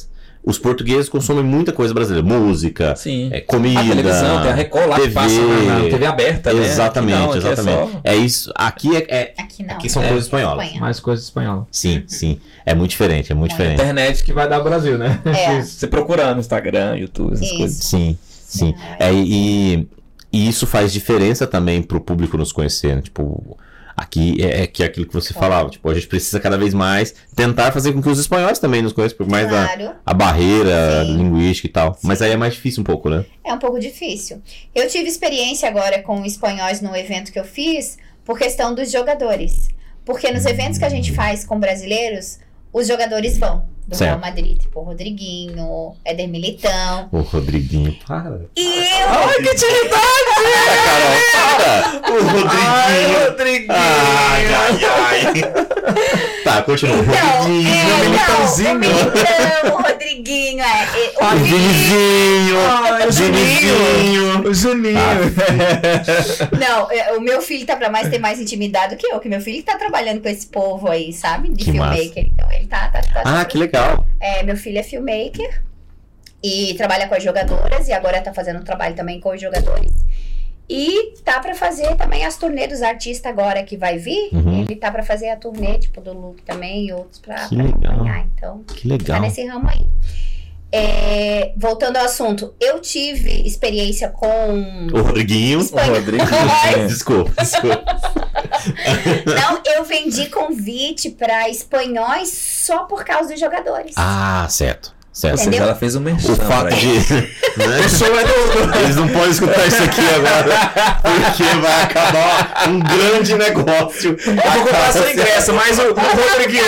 os portugueses consomem muita coisa brasileira. Música, Sim. é, comida, a televisão, tem a Record lá T V, que passa na, na T V aberta, né? Exatamente, Aqui não, aqui exatamente. É, só... é isso. Aqui é, é Aqui não. aqui são É, coisas espanholas. Espanha. Mais coisa espanhola. Sim, sim. É muito diferente, é muito É. diferente. Internet que vai dar o Brasil, né? É. Você procurando Instagram, YouTube, essas Isso. coisas. Sim, sim. Não, É, e, e isso faz diferença também pro público nos conhecer, né? Tipo, aqui é, é que é aquilo que você falava. Tipo, a gente precisa cada vez mais tentar fazer com que os espanhóis também nos conheçam, por mais a, Claro. a barreira Sim. linguística e tal. Sim. Mas aí é mais difícil um pouco, né? É um pouco difícil. Eu tive experiência agora com espanhóis no evento que eu fiz por questão dos jogadores. Porque nos eventos que a gente faz com brasileiros, os jogadores vão. Do Certo. Real Madrid, tipo o Rodriguinho, Éder Militão. O Rodriguinho, para. E eu... Ai, que utilidade! Carol, para! O Rodriguinho. Rodriguinho! Ai, ai, ai. Tá, continua. Então, Rodriguinho. é, não, Militãozinho. o Militão, o Rodriguinho, é. é, o O Vinizinho. Ai, o Vinizinho. O Juninho! Não, é, o meu filho tá pra mais ter mais intimidade do que eu, que meu filho tá trabalhando com esse povo aí, sabe? De Que filmmaker. Então ele tá, tá, tá Ah, que legal. É, meu filho é filmmaker e trabalha com as jogadoras e agora tá fazendo um trabalho também com os jogadores. E tá pra fazer também as turnê dos artistas agora que vai vir. Uhum. Ele tá pra fazer a turnê, tipo, do Luke também e outros pra, Que pra legal. acompanhar. Então, Que tá legal. nesse ramo aí. É, voltando ao assunto, eu tive experiência com... O Rodriguinho. Espanhol. Desculpa, desculpa. Não, eu vendi convite pra espanhóis só por causa dos jogadores. Ah, certo. Certo. Ou seja, ela fez um merchan. O fato pra de. ele. Né? Pessoa é do... Eles não podem escutar isso aqui agora, porque vai acabar um grande negócio. Eu vou comprar seu ingresso, mas o, o Rodriguinho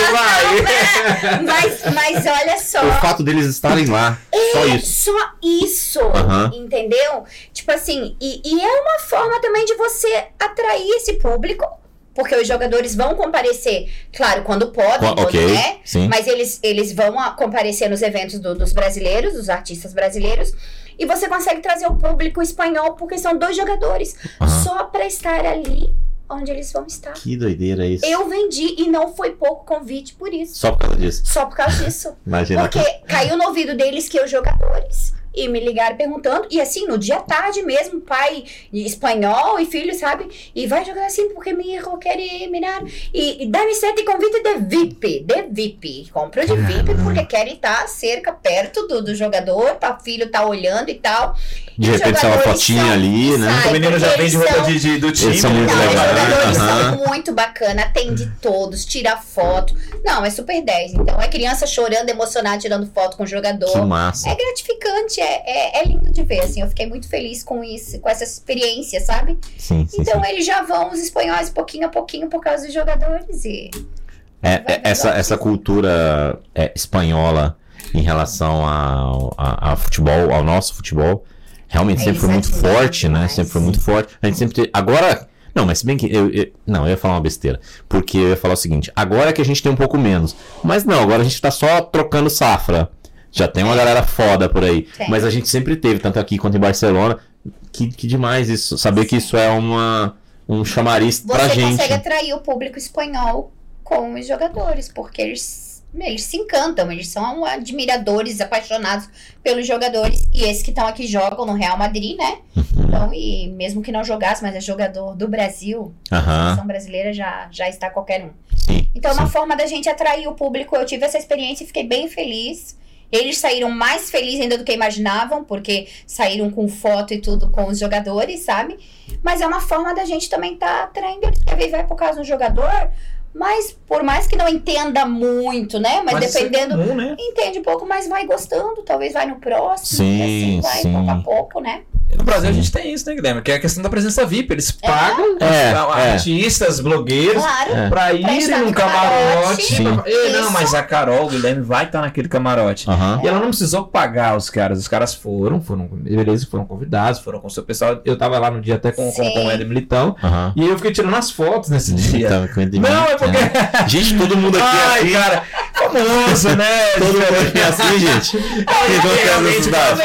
vai. Mas, mas olha só. O fato deles estarem lá, só É isso. só isso, Aham. entendeu? Tipo assim, e, e é uma forma também de você atrair esse público, porque os jogadores vão comparecer, claro, quando podem, Qua- quando ok, né? sim. Mas eles, eles vão a- comparecer nos eventos do- dos brasileiros, dos artistas brasileiros, e você consegue trazer o público espanhol, porque são dois jogadores, Aham. só pra estar ali onde eles vão estar. Que doideira isso. Eu vendi e não foi pouco convite por isso. Só por causa disso. Só por causa disso. Imagina. Porque caiu no ouvido deles que os jogadores. E me ligaram perguntando. E assim, no dia tarde mesmo, pai espanhol e filho, sabe? E vai jogar assim porque meu hijo quer mirar. E, e dá-me sete convite de V I P. De V I P. Compro de V I P porque querem estar cerca, perto do, do jogador. Para o filho estar olhando e tal. De E repente os sai uma jogadores fotinha são- ali, né? sai, O menino já porque vende eles roupa são- de, de- do time. Eles são muito não, legais. os jogadores Aham. são muito bacana, atende todos, tira foto. Não, é super dez. Então é criança chorando, emocionada, tirando foto com o jogador. Que massa. É gratificante, é, é, é lindo de ver, assim. Eu fiquei muito feliz com isso, com essa experiência, sabe? Sim, sim, Então sim. eles já vão, os espanhóis, pouquinho a pouquinho, por causa dos jogadores. E É, vai é, essa, vendo. essa cultura é, espanhola em relação ao, a- ao futebol, ao nosso futebol, realmente É, sempre foi eles muito admiram forte, né? demais. Sempre foi muito forte. A gente sempre teve... Agora... Não, mas se bem que... Eu, eu- não, eu ia falar uma besteira. Porque eu ia falar o seguinte. Agora é que a gente tem um pouco menos. Mas não, agora a gente tá só trocando safra. Já tem uma galera foda por aí. Tem. Mas a gente sempre teve, tanto aqui quanto em Barcelona. Que, que demais isso. Saber que isso é uma, um chamariz pra você gente. consegue atrair o público espanhol com os jogadores, porque eles, eles se encantam, eles são admiradores, apaixonados pelos jogadores. E esses que estão aqui jogam no Real Madrid, né? Então, e mesmo que não jogasse, mas é jogador do Brasil, a Aham, seleção brasileira já, já está qualquer um. sim. Então, é uma sim. forma da gente atrair o público. Eu tive essa experiência e fiquei bem feliz. Eles saíram mais felizes ainda do que imaginavam, porque saíram com foto e tudo com os jogadores, sabe? Mas é uma forma da gente também estar tá atraindo eles. Porque às vezes vai por causa do jogador, mas por mais que não entenda muito, né? Mas, Mas isso é dependendo, comum, né? entende um pouco, mas vai gostando. Talvez vai no próximo. Sim, e assim vai sim. pouco a pouco, né? No Brasil a gente tem isso, né, Guilherme? Que é a questão da presença V I P. Eles pagam É, os é. artistas, blogueiros, Claro. É. pra Pra irem estar num no camarote. camarote. Ei, não, Isso. mas a Carol, o Guilherme vai estar naquele camarote. Aham. E ela não precisou pagar os caras. Os caras foram, foram, beleza, foram convidados, foram com o seu pessoal. Eu tava lá no dia até com, com, Sim. com o Éder Militão. Aham. E aí eu fiquei tirando as fotos nesse dia. Então, com ele Não, é demais, porque. né? Gente, todo mundo aqui é Ai, assim. cara, famoso, né? Todo mundo aqui é assim, gente. Quem não quer Realmente, cidade? famoso.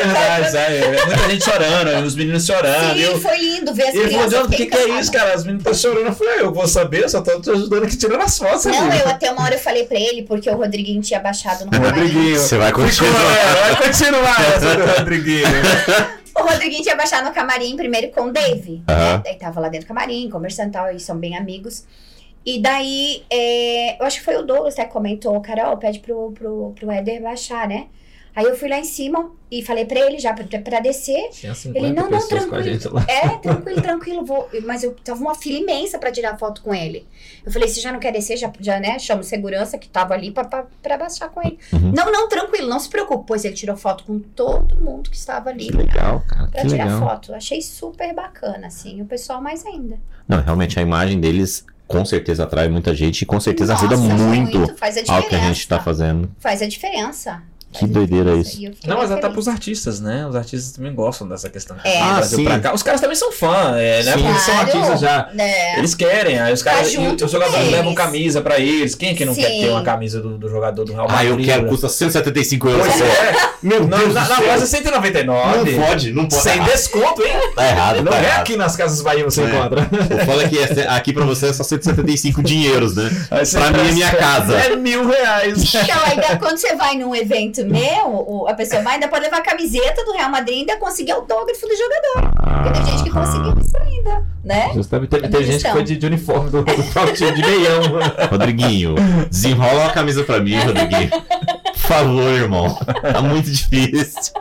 verdade, é, muita gente chorando, os meninos chorando. Sim, eu... foi lindo ver as E ele falou, crianças. o que, que é isso, cara? As meninas estão chorando. Eu falei, eu vou saber, eu só tô te ajudando aqui tirando as fotos. Não, amigo. eu até uma hora eu falei pra ele, porque o Rodriguinho tinha baixado no O camarim. Rodriguinho. Você vai continuar. Vai continuar essa do Rodriguinho. O Rodriguinho tinha baixado no camarim primeiro com o Dave. Aham. Né? Daí tava lá dentro do camarim, conversando e tal, eles são bem amigos. E daí, é, eu acho que foi o Douglas até que comentou, Carol, pede pro, pro, pro Éder baixar, né? Aí eu fui lá em cima e falei pra ele já, pra, pra descer. Tinha cinquenta Ele, não, não, pessoas com a gente tranquilo. lá. É, tranquilo, tranquilo, vou. Mas eu tava uma fila imensa pra tirar foto com ele. Eu falei, você já não quer descer, já, já né? Chama o segurança que tava ali pra, pra, pra baixar com ele. Uhum. Não, não, tranquilo, não se preocupe. Pois ele tirou foto com todo mundo que estava ali. Que legal, cara. Pra Que tirar legal. foto. Achei super bacana, assim. E o pessoal mais ainda. Não, realmente a imagem deles com certeza atrai muita gente e com certeza Nossa, ajuda muito Faz a ao diferença. que a gente tá fazendo. Faz a diferença. Que Faz a doideira diferença. isso. E eu fiquei Não, mas bem até feliz. pros artistas, né? Os artistas também gostam dessa questão. É. Do Ah, Brasil sim. pra cá. Os caras também são fãs, é, né? Sim. Porque eles são Claro. artistas já. É. Eles querem, aí os caras, Tá junto e os jogadores com eles. levam camisa pra eles. Quem é que não quer Sim. ter uma camisa do, do jogador do Real Ah, Madrid? eu quero, custa cento e setenta e cinco euros. Pois é. Meu Não, Deus na, do na céu. loja cento e noventa e nove. Não pode, não pode. Sem Ah, desconto, hein? Tá errado, Não tá é errado. aqui nas Casas Bahia você É. encontra. O foda é que é- aqui pra você é só cento e setenta e cinco dinheiros, né? Aí você Pra mim é presta- minha casa. É mil reais. Então, ainda quando você vai num evento meu, o- a pessoa vai, ainda pode levar a camiseta do Real Madrid e ainda conseguir autógrafo do jogador. Porque tem gente que conseguiu isso ainda, né? Justamente, teve, teve Eles gente que estão. foi de, de uniforme do, do próprio time de meião. Rodriguinho, desenrola uma camisa pra mim, Rodriguinho. Por favor, irmão. Tá muito difícil.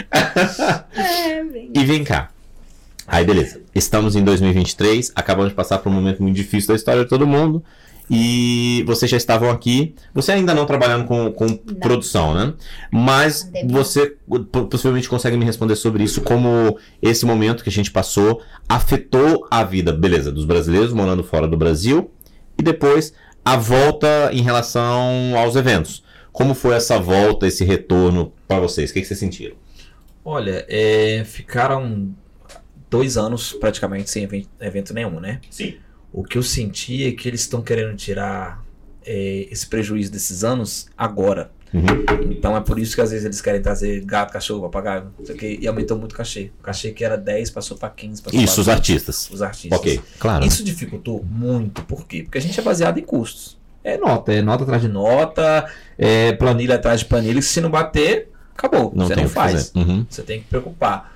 É, bem. E vem cá. Aí, beleza. Estamos em dois mil e vinte e três, acabamos de passar por um momento muito difícil da história de todo mundo. E vocês já estavam aqui. Você ainda não trabalhando com, com produção, né? Mas Pandemia. você po- possivelmente consegue me responder sobre isso, como esse momento que a gente passou afetou a vida, beleza, dos brasileiros morando fora do Brasil. E depois a volta em relação aos eventos. Como foi essa volta, esse retorno para vocês? O que, que vocês sentiram? Olha, é, ficaram dois anos praticamente sem evento, evento nenhum, né? Sim. O que eu senti é que eles estão querendo tirar é, esse prejuízo desses anos agora. Uhum. Então é por isso que às vezes eles querem trazer gato, cachorro, papagaio, não sei o quê, e aumentou muito o cachê. O cachê que era dez passou para quinze, passou Isso, pra os vinte. artistas. Os artistas. Ok, claro. Isso dificultou muito, por quê? Porque a gente é baseado em custos. É nota, é nota atrás de nota, é planilha atrás de planilha, e se não bater, acabou, Não você tem não o que faz. fazer. Uhum. Você tem que preocupar.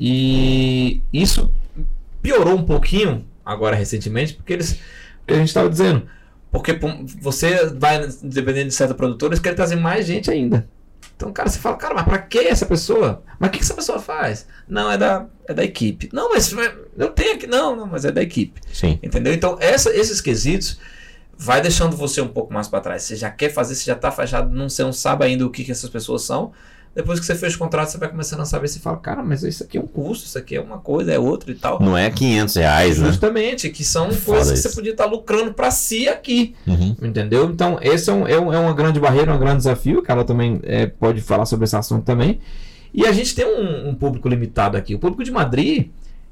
E isso piorou um pouquinho agora recentemente, porque eles, porque a gente estava dizendo, porque pô, você vai, dependendo de certa produtora, eles querem trazer mais gente ainda. Então, cara, você fala, cara, mas pra que essa pessoa? Mas o que, que essa pessoa faz? Não, é da, é da equipe. Não, mas eu tenho aqui. Não, não, mas é da equipe. Sim. Entendeu? Então, essa, esses quesitos vai deixando você um pouco mais para trás. Você já quer fazer, você já tá fechado, não, você não sabe ainda o que, que essas pessoas são. Depois que você fez o contrato, você vai começando a saber, você fala, cara, mas isso aqui é um custo, isso aqui é uma coisa, é outra e tal. Não é quinhentos reais, né? Justamente, que são Foda coisas que isso. você podia estar lucrando para si aqui. Uhum. Entendeu? Então, esse é, um, é, um, é uma grande barreira, um grande desafio, que ela também é, pode falar sobre esse assunto também. E a gente tem um, um público limitado aqui. O público de Madrid,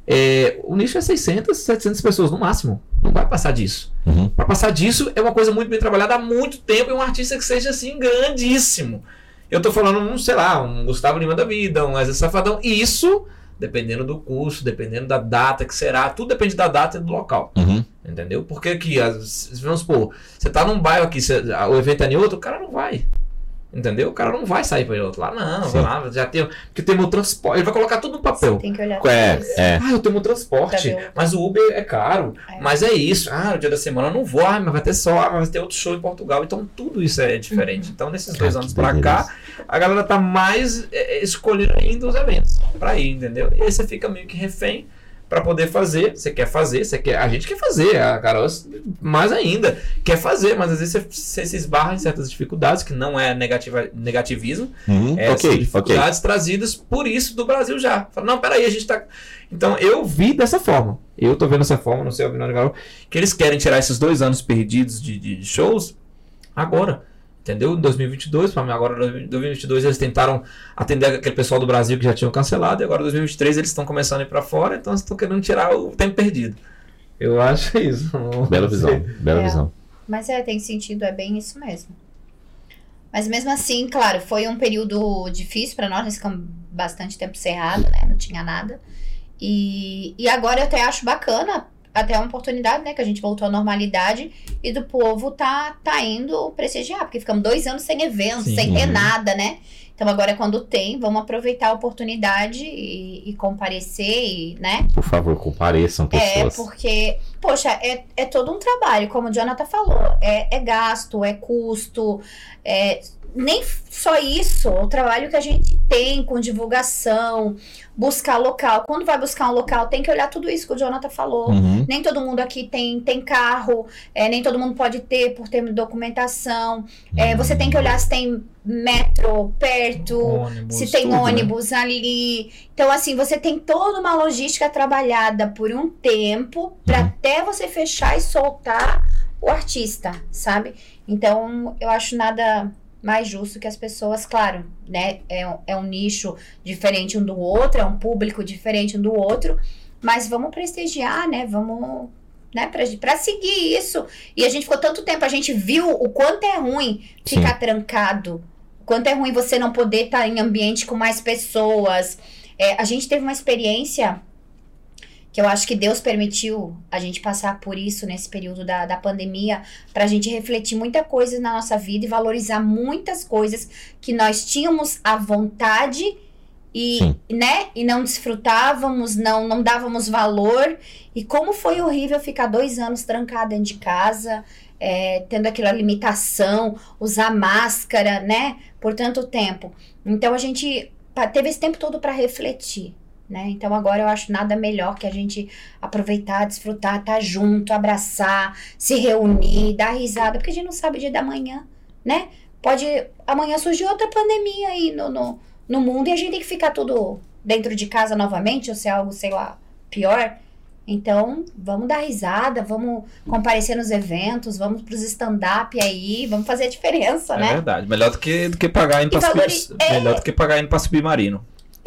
é, o nicho é seiscentas, setecentas pessoas no máximo. Não vai passar disso. Uhum. Para passar disso, é uma coisa muito bem trabalhada há muito tempo e um artista que seja assim grandíssimo. Eu tô falando, um, sei lá, um Gustavo Lima da vida, um Wesley Safadão. E isso, dependendo do curso, dependendo da data que será, tudo depende da data e do local. Uhum. Entendeu? Porque aqui, as- vamos supor, você tá num bairro aqui, você- o evento é em outro, o cara não vai. Entendeu? O cara não vai sair para outro lá. Não, Sim. vai lá, já tem. Porque tem meu transporte. Ele vai colocar tudo no papel. Tem que olhar É, pra isso. é. Ah, eu tenho meu transporte, Pra ver o- mas o Uber é caro. É. Mas é isso. Ah, no dia da semana eu não vou. Ah, mas vai ter só, ah, mas vai ter outro show em Portugal. Então tudo isso é diferente. Então, nesses dois Ah, anos que pra doideira cá, a galera tá mais é, escolhendo ainda os eventos pra ir, entendeu? E aí você fica meio que refém pra poder fazer. Você quer fazer, você quer. A gente quer fazer, a Carol mais ainda quer fazer, mas às vezes você, você se esbarra em certas dificuldades, que não é negativa, negativismo. Uhum. É, são Ok, ok. dificuldades trazidas por isso do Brasil já. Fala, não, peraí, a gente tá. Então eu vi dessa forma. Eu tô vendo dessa forma, não sei o Vinão Legal, que eles querem tirar esses dois anos perdidos de, de shows agora. Entendeu? Em dois mil e vinte e dois, para mim, agora em dois mil e vinte e dois eles tentaram atender aquele pessoal do Brasil que já tinham cancelado, e agora em dois mil e vinte e três eles estão começando a ir para fora, então eles estão querendo tirar o tempo perdido. Eu acho isso. Bela visão, bela É. visão. Mas é, tem sentido, é bem isso mesmo. Mas mesmo assim, claro, foi um período difícil pra nós, nós ficamos bastante tempo cerrado, né? Não tinha nada. E, e agora eu até acho bacana, até uma oportunidade, né? Que a gente voltou à normalidade e do povo tá, tá indo prestigiar, porque ficamos dois anos sem evento, Sim. sem ter nada, né? Então agora quando tem, vamos aproveitar a oportunidade e, e comparecer, e, né? Por favor, compareçam É, pessoas. porque, poxa, é, é todo um trabalho, como o Jonathan falou, é, é gasto, é custo, é, nem só isso, o trabalho que a gente tem com divulgação, buscar local. Quando vai buscar um local, tem que olhar tudo isso que o Jonathan falou. Uhum. Nem todo mundo aqui tem, tem carro, é, nem todo mundo pode ter por termo de documentação. É, você tem que olhar se tem metro perto, Ônibus, se tem tudo, né? ônibus ali. Então, assim, você tem toda uma logística trabalhada por um tempo para Uhum. até você fechar e soltar o artista, sabe? Então, eu acho nada mais justo que as pessoas, claro, né? É, um- é um nicho diferente um do outro, é um público diferente um do outro, mas vamos prestigiar, né? Vamos, né? Pra, pra seguir isso. E a gente ficou tanto tempo, a gente viu o quanto é ruim ficar Sim. trancado, o quanto é ruim você não poder estar em ambiente com mais pessoas. É, a gente teve uma experiência que eu acho que Deus permitiu a gente passar por isso nesse período da, da pandemia, pra gente refletir muita coisa na nossa vida e valorizar muitas coisas que nós tínhamos à vontade e, Sim. né, e não desfrutávamos, não, não dávamos valor. E como foi horrível ficar dois anos trancada dentro de casa, é, tendo aquela limitação, usar máscara, né, por tanto tempo. Então a gente pa- teve esse tempo todo para refletir. Né? Então agora eu acho nada melhor que a gente aproveitar, desfrutar, estar junto, abraçar, se reunir, dar risada, porque a gente não sabe o dia da manhã, né? Pode amanhã surgir outra pandemia aí no, no, no mundo e a gente tem que ficar tudo dentro de casa novamente, ou se é algo, sei lá, pior. Então, vamos dar risada, vamos comparecer nos eventos, vamos pros stand-up aí, vamos fazer a diferença, É né? verdade. Melhor do que, do que pagar indo E pra valori- subir, é. melhor do que pagar indo pra submarino.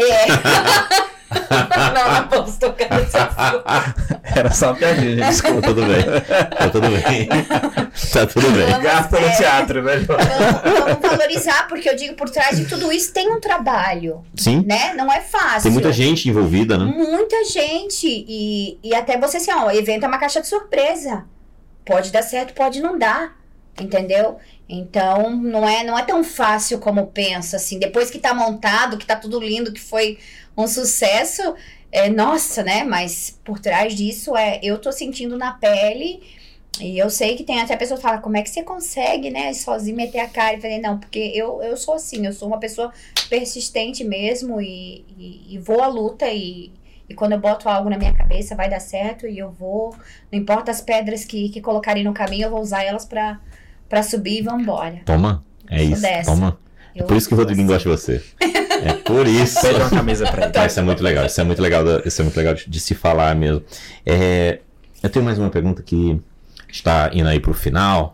É. Não, não vamos tocar nesse assunto. Era só uma piadinha, gente. Desculpa. Tá tudo bem. Tá tudo bem. Tá tudo bem. Vamos, Gasta no é. teatro, né? Vamos, vamos valorizar, porque eu digo, por trás de tudo isso tem um trabalho, Sim. né? Não é fácil. Tem muita gente envolvida, né? Muita gente. E, e até você assim, ó, o evento é uma caixa de surpresa. Pode dar certo, pode não dar. Entendeu? Então, não é, não é tão fácil como pensa, assim. Depois que tá montado, que tá tudo lindo, que foi um sucesso, é, nossa, né? Mas por trás disso, é, eu tô sentindo na pele. E eu sei que tem até pessoas que falam, como é que você consegue, né? Sozinho meter a cara e falei, não, porque eu, eu sou assim, eu sou uma pessoa persistente mesmo e, e, e vou à luta e, e quando eu boto algo na minha cabeça vai dar certo e eu vou, não importa as pedras que, que colocarem no caminho, eu vou usar elas pra, pra subir e vambora. Toma. É Sou isso. dessa. Toma. É Eu- por isso que o Rodriguinho gosta de você. É por isso. Pede uma camisa pra ele. Ah, isso é muito legal. Isso é muito legal, da- isso é muito legal de, de se falar mesmo. É, eu tenho mais uma pergunta que está indo aí pro final.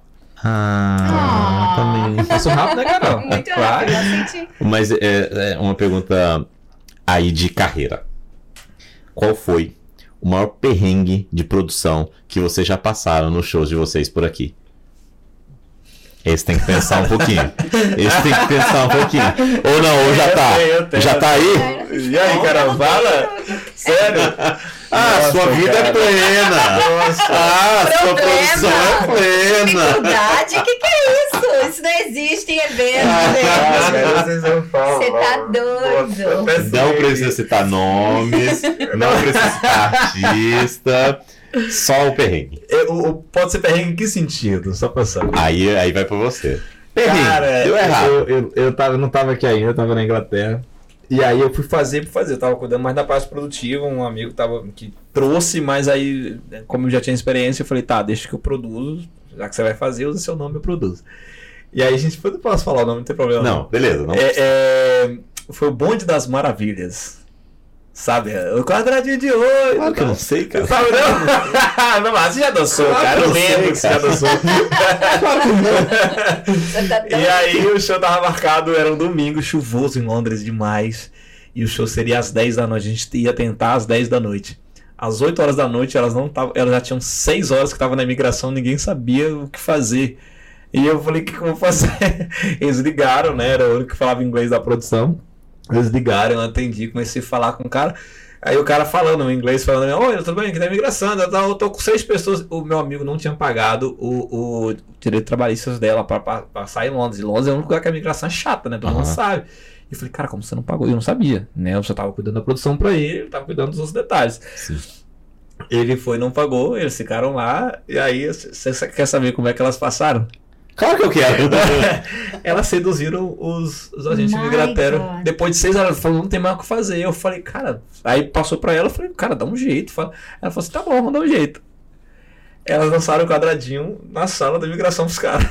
Ah, Ah. também. Passou rápido, né, Carol? Muito Claro. rápido, eu senti. Mas é, é uma pergunta aí de carreira. Qual foi o maior perrengue de produção que vocês já passaram nos shows de vocês por aqui? Esse tem que pensar um pouquinho. Esse tem que pensar um pouquinho. Ou não, ou já tá. Eu tenho, eu tenho. Já tá aí? E aí, Carol, fala? Sério? Ah, Nossa, sua vida cara. é plena. Ah, sua Problema. produção é plena. Dificuldade? O que, que é isso? Isso não existe em evento, Ah, gente. vocês não falam. Você tá doido. Não precisa citar nomes, não precisa citar artista, só o perrengue. Eu- o- pode ser perrengue em que sentido? Só pra saber. Aí, aí vai pra você. Perrengue, Cara, deu errado. Eu, eu, eu, tava, eu não tava aqui ainda, eu tava na Inglaterra. E aí eu fui fazer, fui fazer, eu tava cuidando mais da parte produtiva, um amigo tava, que trouxe, mas aí, como eu já tinha experiência, eu falei, tá, deixa que eu produzo, já que você vai fazer, usa seu nome, eu produzo. E aí a gente, eu não posso falar o nome, não tem problema. Não, beleza. Não. É, é, foi o Bonde das Maravilhas. Sabe? O quadradinho de ouro. Claro que eu não sei, cara. Sabe não? Não, mas você já dançou, Claro cara. que Eu eu sei, lembro que você já cara. dançou. Claro que não. Você tá doido. E aí o show tava marcado, era um domingo, chuvoso em Londres demais. E o show seria às dez da noite. A gente ia tentar às dez da noite. Às oito horas da noite, elas não tavam, elas já tinham seis horas que estavam na imigração, ninguém sabia o que fazer. E eu falei, o que, que eu vou fazer? Eles ligaram, né? Era o único que falava inglês da produção. Eles ligaram, eu atendi, comecei a falar com o cara. Aí o cara falando em inglês, falando, oi, tudo bem, aqui tá imigração, eu tô com seis pessoas. O meu amigo não tinha pagado o, o direito trabalhista dela pra, pra passar em Londres. E Londres é o único lugar que a imigração é chata, né? Todo mundo Uhum. sabe. E eu falei, cara, como você não pagou? Eu não sabia, né? Eu só tava cuidando da produção pra ele, eu tava cuidando dos outros detalhes. Sim. Ele foi, não pagou, eles ficaram lá. E aí, você quer saber como é que elas passaram? Claro que eu quero. Elas seduziram os, os agentes My migratórios. God. Depois de seis horas, ela falou, não tem mais o que fazer. Eu falei, cara, aí passou pra ela, eu falei, cara, dá um jeito. Ela falou assim, tá bom, vamos dar um jeito. Elas dançaram o quadradinho na sala da imigração pros caras.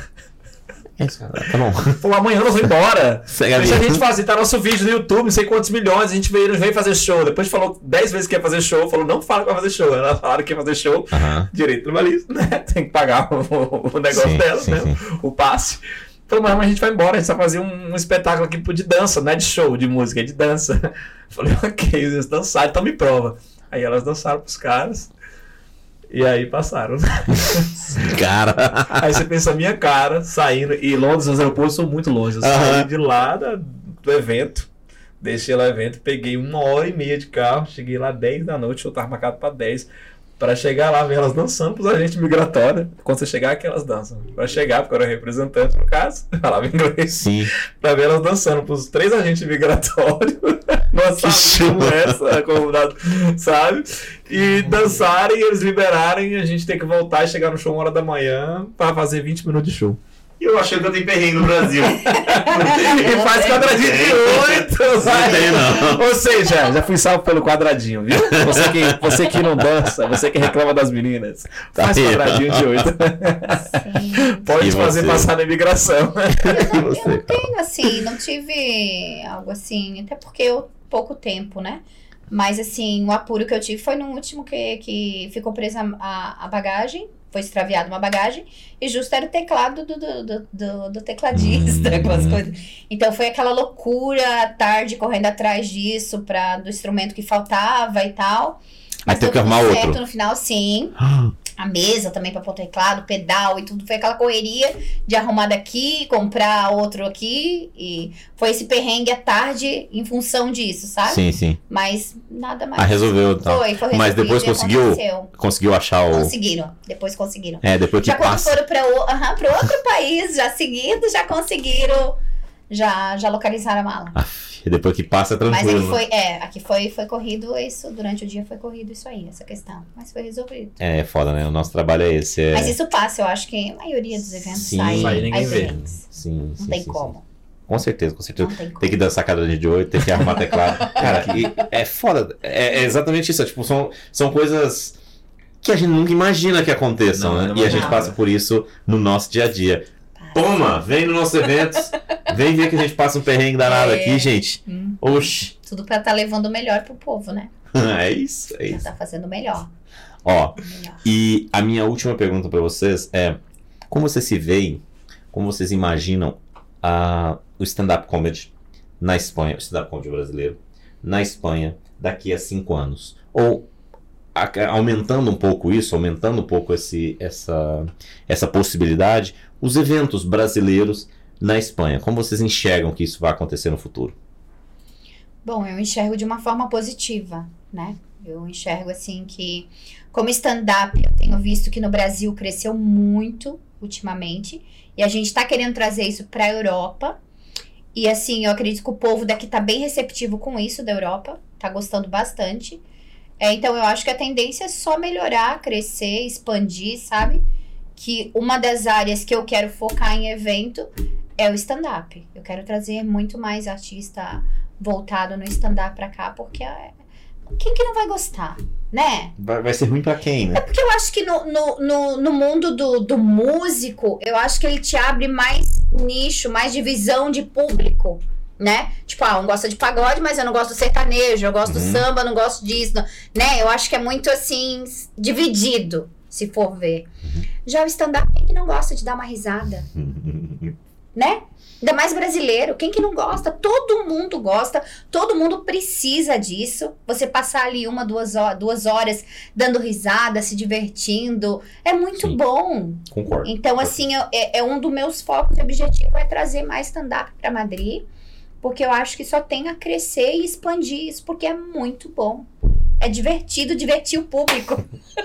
Tá bom. Falou, amanhã nós vamos embora. Segue Se a ali. gente fazer, tá nosso vídeo no YouTube, não sei quantos milhões, a gente veio, veio fazer show. Depois falou dez vezes que ia fazer show, falou, não fala que vai fazer show. Elas falaram que ia fazer show. Aham. Direito trabalhista, né? Tem que pagar o, o negócio Sim, delas, sim, né? sim. O passe. Falei, mas a gente vai embora, a gente vai fazer um, um espetáculo aqui de dança, não é de show, de música, é de dança. Falei, ok, eles dançaram, então me prova. Aí elas dançaram pros caras. E aí passaram. Cara. Aí você pensa a minha cara saindo. E Londres, os aeroportos são muito longe. Eu saí Aham. de lá da- do evento. Deixei lá o evento, peguei uma hora e meia de carro. Cheguei lá dez da noite, eu tava marcado pra dez. Pra chegar lá, ver elas dançando pros agentes migratórios. Quando você chegar aqui, elas dançam. Pra chegar, porque eu era representante no caso, falava inglês. Sim. Pra ver elas dançando pros três agentes migratórios. Nossa, show. essa convidado, sabe? E dançarem, eles liberarem, a gente tem que voltar e chegar no show uma hora da manhã pra fazer vinte minutos de show. E eu achei que eu tenho perrengue no Brasil. E faz quadradinho de oito, Não tem, não. Ou seja, já fui salvo pelo quadradinho, viu? Você que, você que não dança, você que reclama das meninas, faz Tá aí. quadradinho de oito. Sim. Pode E fazer você? passar na imigração. E Eu você? não tenho, assim, não tive algo assim, até porque eu pouco tempo, né? Mas, assim, o apuro que eu tive foi no último que, que ficou presa a, a bagagem, foi extraviada uma bagagem, e justo era o teclado do, do, do, do, do tecladista, Hum. com as coisas. Então, foi aquela loucura, à tarde, correndo atrás disso, pra, do instrumento que faltava e tal. Aí teve deu que arrumar tudo outro. certo no final, sim. A mesa também pra pôr o teclado, pedal e tudo. Foi aquela correria de arrumar daqui, comprar outro aqui. E foi esse perrengue à tarde em função disso, sabe? Sim, sim. Mas nada mais. Ah, resolveu então. Foi, foi Mas resolvido depois e conseguiu, aconteceu. conseguiu achar o... Conseguiram. Depois conseguiram. É, depois que Já quando passa. foram para aham, pra outro país, já seguido, já conseguiram. Já, já localizaram a mala. Aff, depois que passa é Mas tranquilo. aqui foi, é, aqui foi, foi corrido isso, durante o dia foi corrido isso aí, essa questão. Mas foi resolvido. É foda, né? O nosso trabalho é esse. É... Mas isso passa, eu acho que a maioria dos eventos Sim. sai, Sai, ninguém às vê. vezes. Sim, sim, Não tem sim, como. sim. Com certeza, com certeza. Não tem como. Tem que dançar quadradinho de oito, tem que arrumar teclado. Cara, e é foda. É, é exatamente isso. É, tipo, são, são coisas que a gente nunca imagina que aconteçam, Não, né? não E a gente imagina. passa por isso no nosso dia a dia. Toma, vem nos nossos eventos. Vem ver que a gente passa um perrengue danado É. aqui, gente. Hum, Oxi. tudo pra tá levando o melhor pro povo, né? É isso, é Já isso. tá fazendo o melhor. Ó, o melhor. e a minha última pergunta pra vocês é: como vocês se veem, como vocês imaginam a, o stand-up comedy na Espanha, o stand-up comedy brasileiro, na Espanha, daqui a cinco anos? Ou a- aumentando um pouco isso, aumentando um pouco esse, essa, essa possibilidade, os eventos brasileiros na Espanha. Como vocês enxergam que isso vai acontecer no futuro? Bom, eu enxergo de uma forma positiva, né? Eu enxergo assim que, como stand-up, eu tenho visto que no Brasil cresceu muito ultimamente. E a gente tá querendo trazer isso pra Europa. E assim, eu acredito que o povo daqui tá bem receptivo com isso da Europa. Tá gostando bastante. É, então eu acho que a tendência é só melhorar, crescer, expandir, sabe? Que uma das áreas que eu quero focar em evento é o stand-up. Eu quero trazer muito mais artista voltado no stand-up pra cá, porque é... quem que não vai gostar, né? Vai, vai ser ruim pra quem, né? É porque eu acho que no, no, no, no mundo do, do músico, eu acho que ele te abre mais nicho, mais divisão de público, né? Tipo, ah, um gosta de pagode, mas eu não gosto do sertanejo, eu gosto Uhum. do samba, eu não gosto disso, não- né? Eu acho que é muito, assim, dividido, se for ver. Já o stand-up, quem que não gosta de dar uma risada? né? Ainda mais brasileiro. Quem que não gosta? Todo mundo gosta. Todo mundo precisa disso. Você passar ali uma, duas horas, duas horas dando risada, se divertindo. É muito Sim. bom. Concordo. Então, assim, eu- é, é um dos meus focos e objetivos é trazer mais stand-up para Madrid. Porque eu acho que só tem a crescer e expandir isso. Porque é muito bom. É divertido, divertir o público.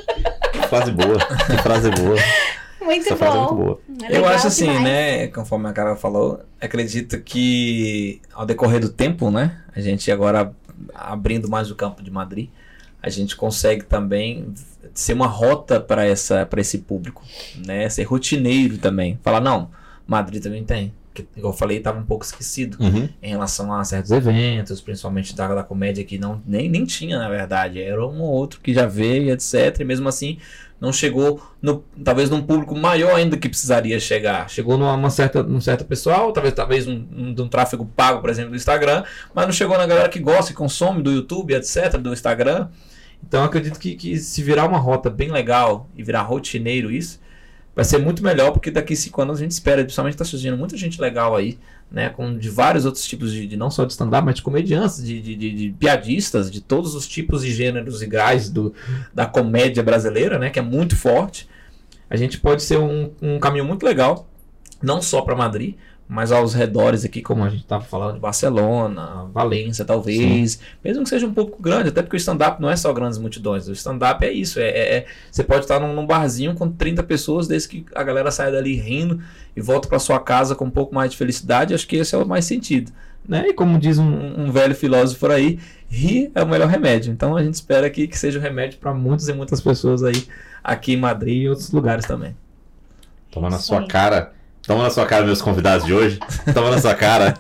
Que frase boa. Que frase boa. Muito Essa frase é muito bom. boa. É Eu legal acho assim, demais. né? Conforme a Carol falou, acredito que ao decorrer do tempo, né? A gente agora abrindo mais o campo de Madrid, a gente consegue também ser uma rota para essa para esse público, né? Ser rotineiro também. Falar, não, Madrid também tem. Que, igual eu falei, estava um pouco esquecido Uhum. em relação a certos eventos, principalmente da, da comédia que não, nem, nem tinha, na verdade. Era um ou outro que já veio, etcétera. E mesmo assim, não chegou, no, talvez num público maior ainda que precisaria chegar. Chegou numa uma certa, num certo pessoal, talvez, talvez um, um, de um tráfego pago, por exemplo, do Instagram, mas não chegou na galera que gosta e consome do YouTube, etcétera, do Instagram. Então, eu acredito que, que se virar uma rota bem legal e virar rotineiro isso, vai ser muito melhor, porque daqui a cinco anos a gente espera, principalmente está surgindo muita gente legal aí, né, com de vários outros tipos de, de não só de stand-up, mas de comediantes, de, de, de, de piadistas, de todos os tipos e gêneros e graus do, da comédia brasileira, né, que é muito forte. A gente pode ser um, um caminho muito legal, não só para Madrid, mas aos redores aqui, como a gente estava falando de Barcelona, Valência, talvez, Sim. mesmo que seja um pouco grande, até porque o stand-up não é só grandes multidões, o stand-up é isso, é, é, é você pode estar num, num barzinho com trinta pessoas, desde que a galera saia dali rindo e volta para sua casa com um pouco mais de felicidade, acho que esse é o mais sentido, né? E como diz um, um velho filósofo por aí, rir é o melhor remédio, então a gente espera que, que seja o remédio para muitas e muitas pessoas aí, aqui em Madrid e em outros lugares também. Toma na sua cara. Toma na sua cara, meus convidados de hoje. Toma na sua cara.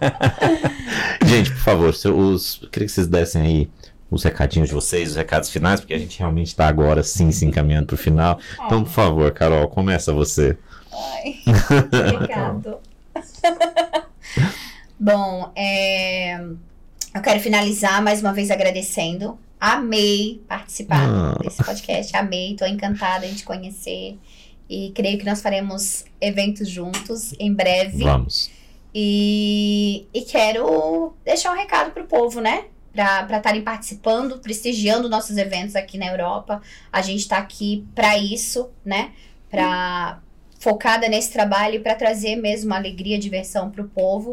Gente, por favor, se os, eu queria que vocês dessem aí os recadinhos de vocês, os recados finais, porque a gente realmente está agora sim se encaminhando para o final. Então, por favor, Carol, começa você. Ai, obrigado. Bom, é, eu quero finalizar mais uma vez agradecendo. Amei participar Ah. desse podcast. Amei, estou encantada em te conhecer. E creio que nós faremos eventos juntos em breve. Vamos. E, e quero deixar um recado pro povo, né? Para estarem participando, prestigiando nossos eventos aqui na Europa. A gente está aqui para isso, né? Pra, focada nesse trabalho e para trazer mesmo alegria, diversão pro povo.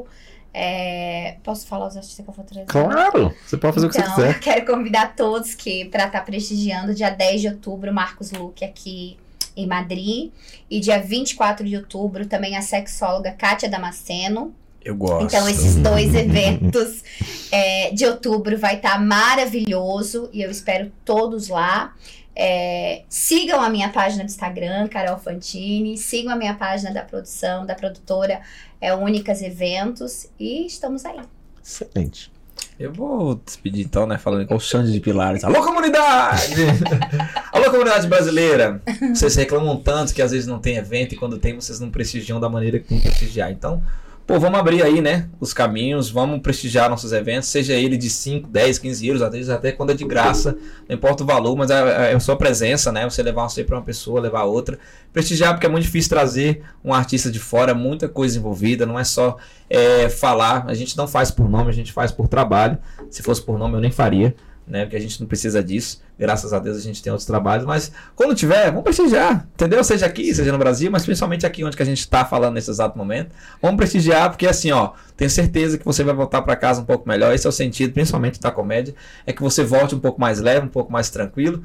É, posso falar os artistas que eu vou trazer? Claro, você pode fazer então, o que você quiser. eu quero convidar todos que para estar tá prestigiando dia dez de outubro, Marcos Luque aqui em Madrid, e dia vinte e quatro de outubro também a sexóloga Kátia Damasceno. Eu gosto. Então esses dois eventos é, de outubro vai estar tá maravilhoso e eu espero todos lá. É, sigam a minha página do Instagram, Carol Fantini, sigam a minha página da produção, da produtora é, Únicas Eventos, e estamos aí. Excelente. Eu vou despedir então, né? Falando com o Xande de Pilares. Alô, comunidade! Alô, comunidade brasileira! Vocês reclamam tanto que às vezes não tem evento e quando tem vocês não prestigiam da maneira que tem que prestigiar. Então, pô, vamos abrir aí, né? Os caminhos, vamos prestigiar nossos eventos, seja ele de cinco, dez, quinze euros, às vezes até quando é de graça, não importa o valor, mas é a sua presença, né? Você levar você para uma pessoa, levar outra. Prestigiar porque é muito difícil trazer um artista de fora, muita coisa envolvida, não é só é, falar, a gente não faz por nome, a gente faz por trabalho. Se fosse por nome eu nem faria, né? Porque a gente não precisa disso, graças a Deus a gente tem outros trabalhos, mas quando tiver, vamos prestigiar, entendeu? Seja aqui, seja no Brasil, mas principalmente aqui onde que a gente está falando nesse exato momento, vamos prestigiar, porque assim, ó, tenho certeza que você vai voltar para casa um pouco melhor. Esse é o sentido, principalmente da comédia, é que você volte um pouco mais leve, um pouco mais tranquilo,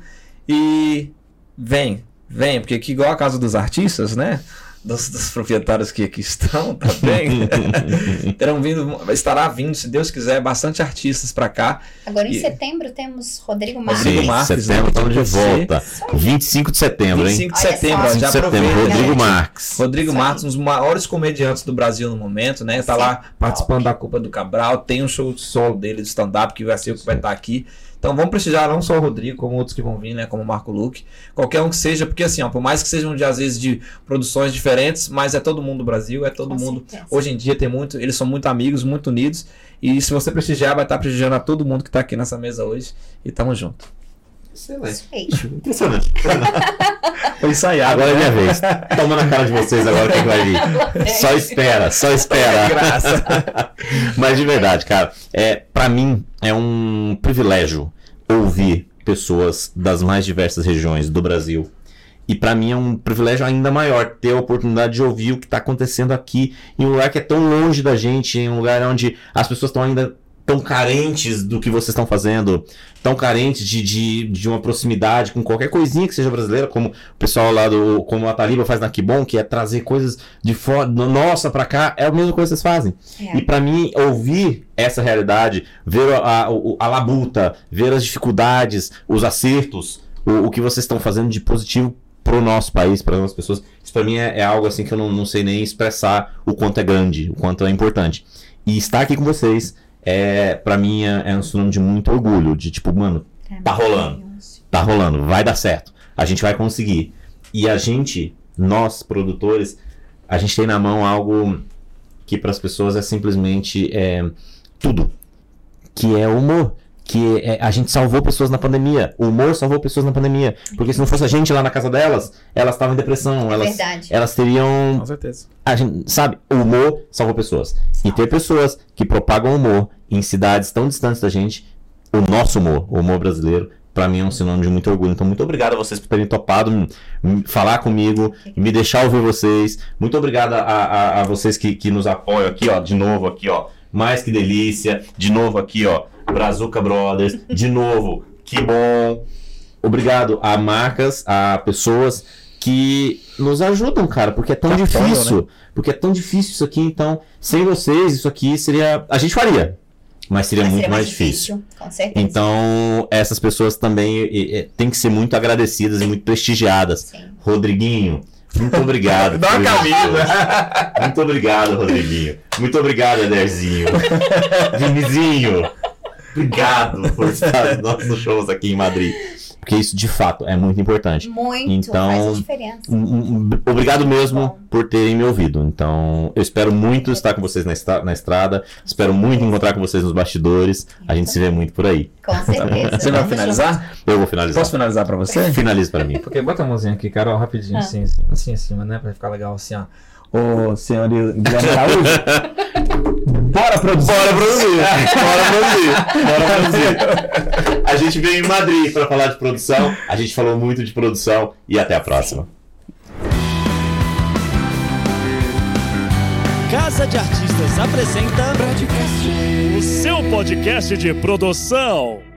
e vem, vem, porque aqui igual a casa dos artistas, né? Dos, dos proprietários que aqui estão também, terão vindo, estará vindo, se Deus quiser, bastante artistas para cá. Agora em E- setembro temos Rodrigo Marques. Rodrigo Sim, Marques, setembro, né? estamos de Você- volta. vinte e cinco de setembro, vinte e hein? cinco de Olha setembro, só. ó, já vinte e cinco de setembro, aproveita. Rodrigo gente. Marques. Rodrigo Isso aí. Marques, um dos maiores comediantes do Brasil no momento, né? Tá lá participando da Copa do Cabral, tem um show solo dele de stand-up que vai ser o que vai estar aqui. Então vamos prestigiar não só o Rodrigo, como outros que vão vir, né? Como o Marco Luque, qualquer um que seja, porque assim, ó, por mais que sejam de às vezes de produções diferentes, mas é todo mundo do Brasil, é todo Com mundo. certeza. Hoje em dia tem muito, eles são muito amigos, muito unidos. E se você prestigiar, vai estar prestigiando a todo mundo que tá aqui nessa mesa hoje. E tamo junto. Excelente. Feito. Impressionante. Foi ensaiado. Agora é né? minha vez. Toma na cara de vocês agora o que, que vai vir. Só espera, só espera. Graça. Mas de verdade, cara, é, pra mim é um privilégio ouvir pessoas das mais diversas regiões do Brasil. E pra mim é um privilégio ainda maior ter a oportunidade de ouvir o que tá acontecendo aqui em um lugar que é tão longe da gente, em um lugar onde as pessoas estão ainda tão carentes do que vocês estão fazendo, tão carentes de, de, de uma proximidade com qualquer coisinha que seja brasileira, como o pessoal lá do, como a Taliba faz na Kibon, que é trazer coisas de fora, nossa, pra cá, é a mesma coisa que vocês fazem. É. E pra mim, ouvir essa realidade, ver a, a, a labuta, ver as dificuldades, os acertos, o, o que vocês estão fazendo de positivo pro nosso país, para as pessoas, isso pra mim é, é algo assim que eu não, não sei nem expressar o quanto é grande, o quanto é importante. E estar aqui com vocês, é, pra mim é, é um sinônimo de muito orgulho, de tipo, mano, tá rolando, tá rolando, vai dar certo, a gente vai conseguir. E a gente, nós produtores, a gente tem na mão algo que para as pessoas é simplesmente é, tudo, que é humor. Que é, a gente salvou pessoas na pandemia. O humor salvou pessoas na pandemia. Porque se não fosse a gente lá na casa delas, elas estavam em depressão. Elas, Verdade. elas teriam. Com certeza. A gente, sabe, o humor salvou pessoas. E ter pessoas que propagam humor em cidades tão distantes da gente, o nosso humor, o humor brasileiro, pra mim é um sinônimo de muito orgulho. Então, muito obrigado a vocês por terem topado m- m- falar comigo, me deixar ouvir vocês. Muito obrigado a, a, a vocês que, que nos apoiam aqui, ó, de novo, aqui, ó. Mais que delícia. De novo aqui, ó. Brazuca Brothers. De novo, que bom. Obrigado a marcas, a pessoas que nos ajudam, cara, porque é tão Que apoiam, difícil. né? Porque é tão difícil isso aqui, então, sem vocês, isso aqui seria. A gente faria, mas seria Mas muito seria mais difícil. Com certeza. Então, essas pessoas também e, e, têm que ser muito agradecidas e muito prestigiadas. Sim. Rodriguinho, muito obrigado. Dá uma por camisa. isso. Muito obrigado, Rodriguinho. Muito obrigado, Ederzinho. Vinizinho, obrigado por estar nos nossos shows aqui em Madrid. Porque isso, de fato, é muito importante. Muito, Então, faz a diferença. Um, um, Obrigado mesmo Bom. por terem me ouvido. Então, eu espero muito estar com vocês na, estra- na estrada. Espero muito encontrar com vocês nos bastidores. A gente se vê muito por aí. Com certeza. Você vai Vamos finalizar? Eu vou finalizar. Posso finalizar pra você? Finalize pra mim. Porque bota a mãozinha aqui, Carol, rapidinho, Ah. assim, assim, assim, assim, né? Pra ficar legal, assim, ó. Ô, senhor Guilherme Araújo. Bora produzir! Bora produzir! Bora produzir! Bora produzir! A gente veio em Madrid para falar de produção. A gente falou muito de produção. E até a próxima. Casa de Artistas apresenta o seu podcast de produção.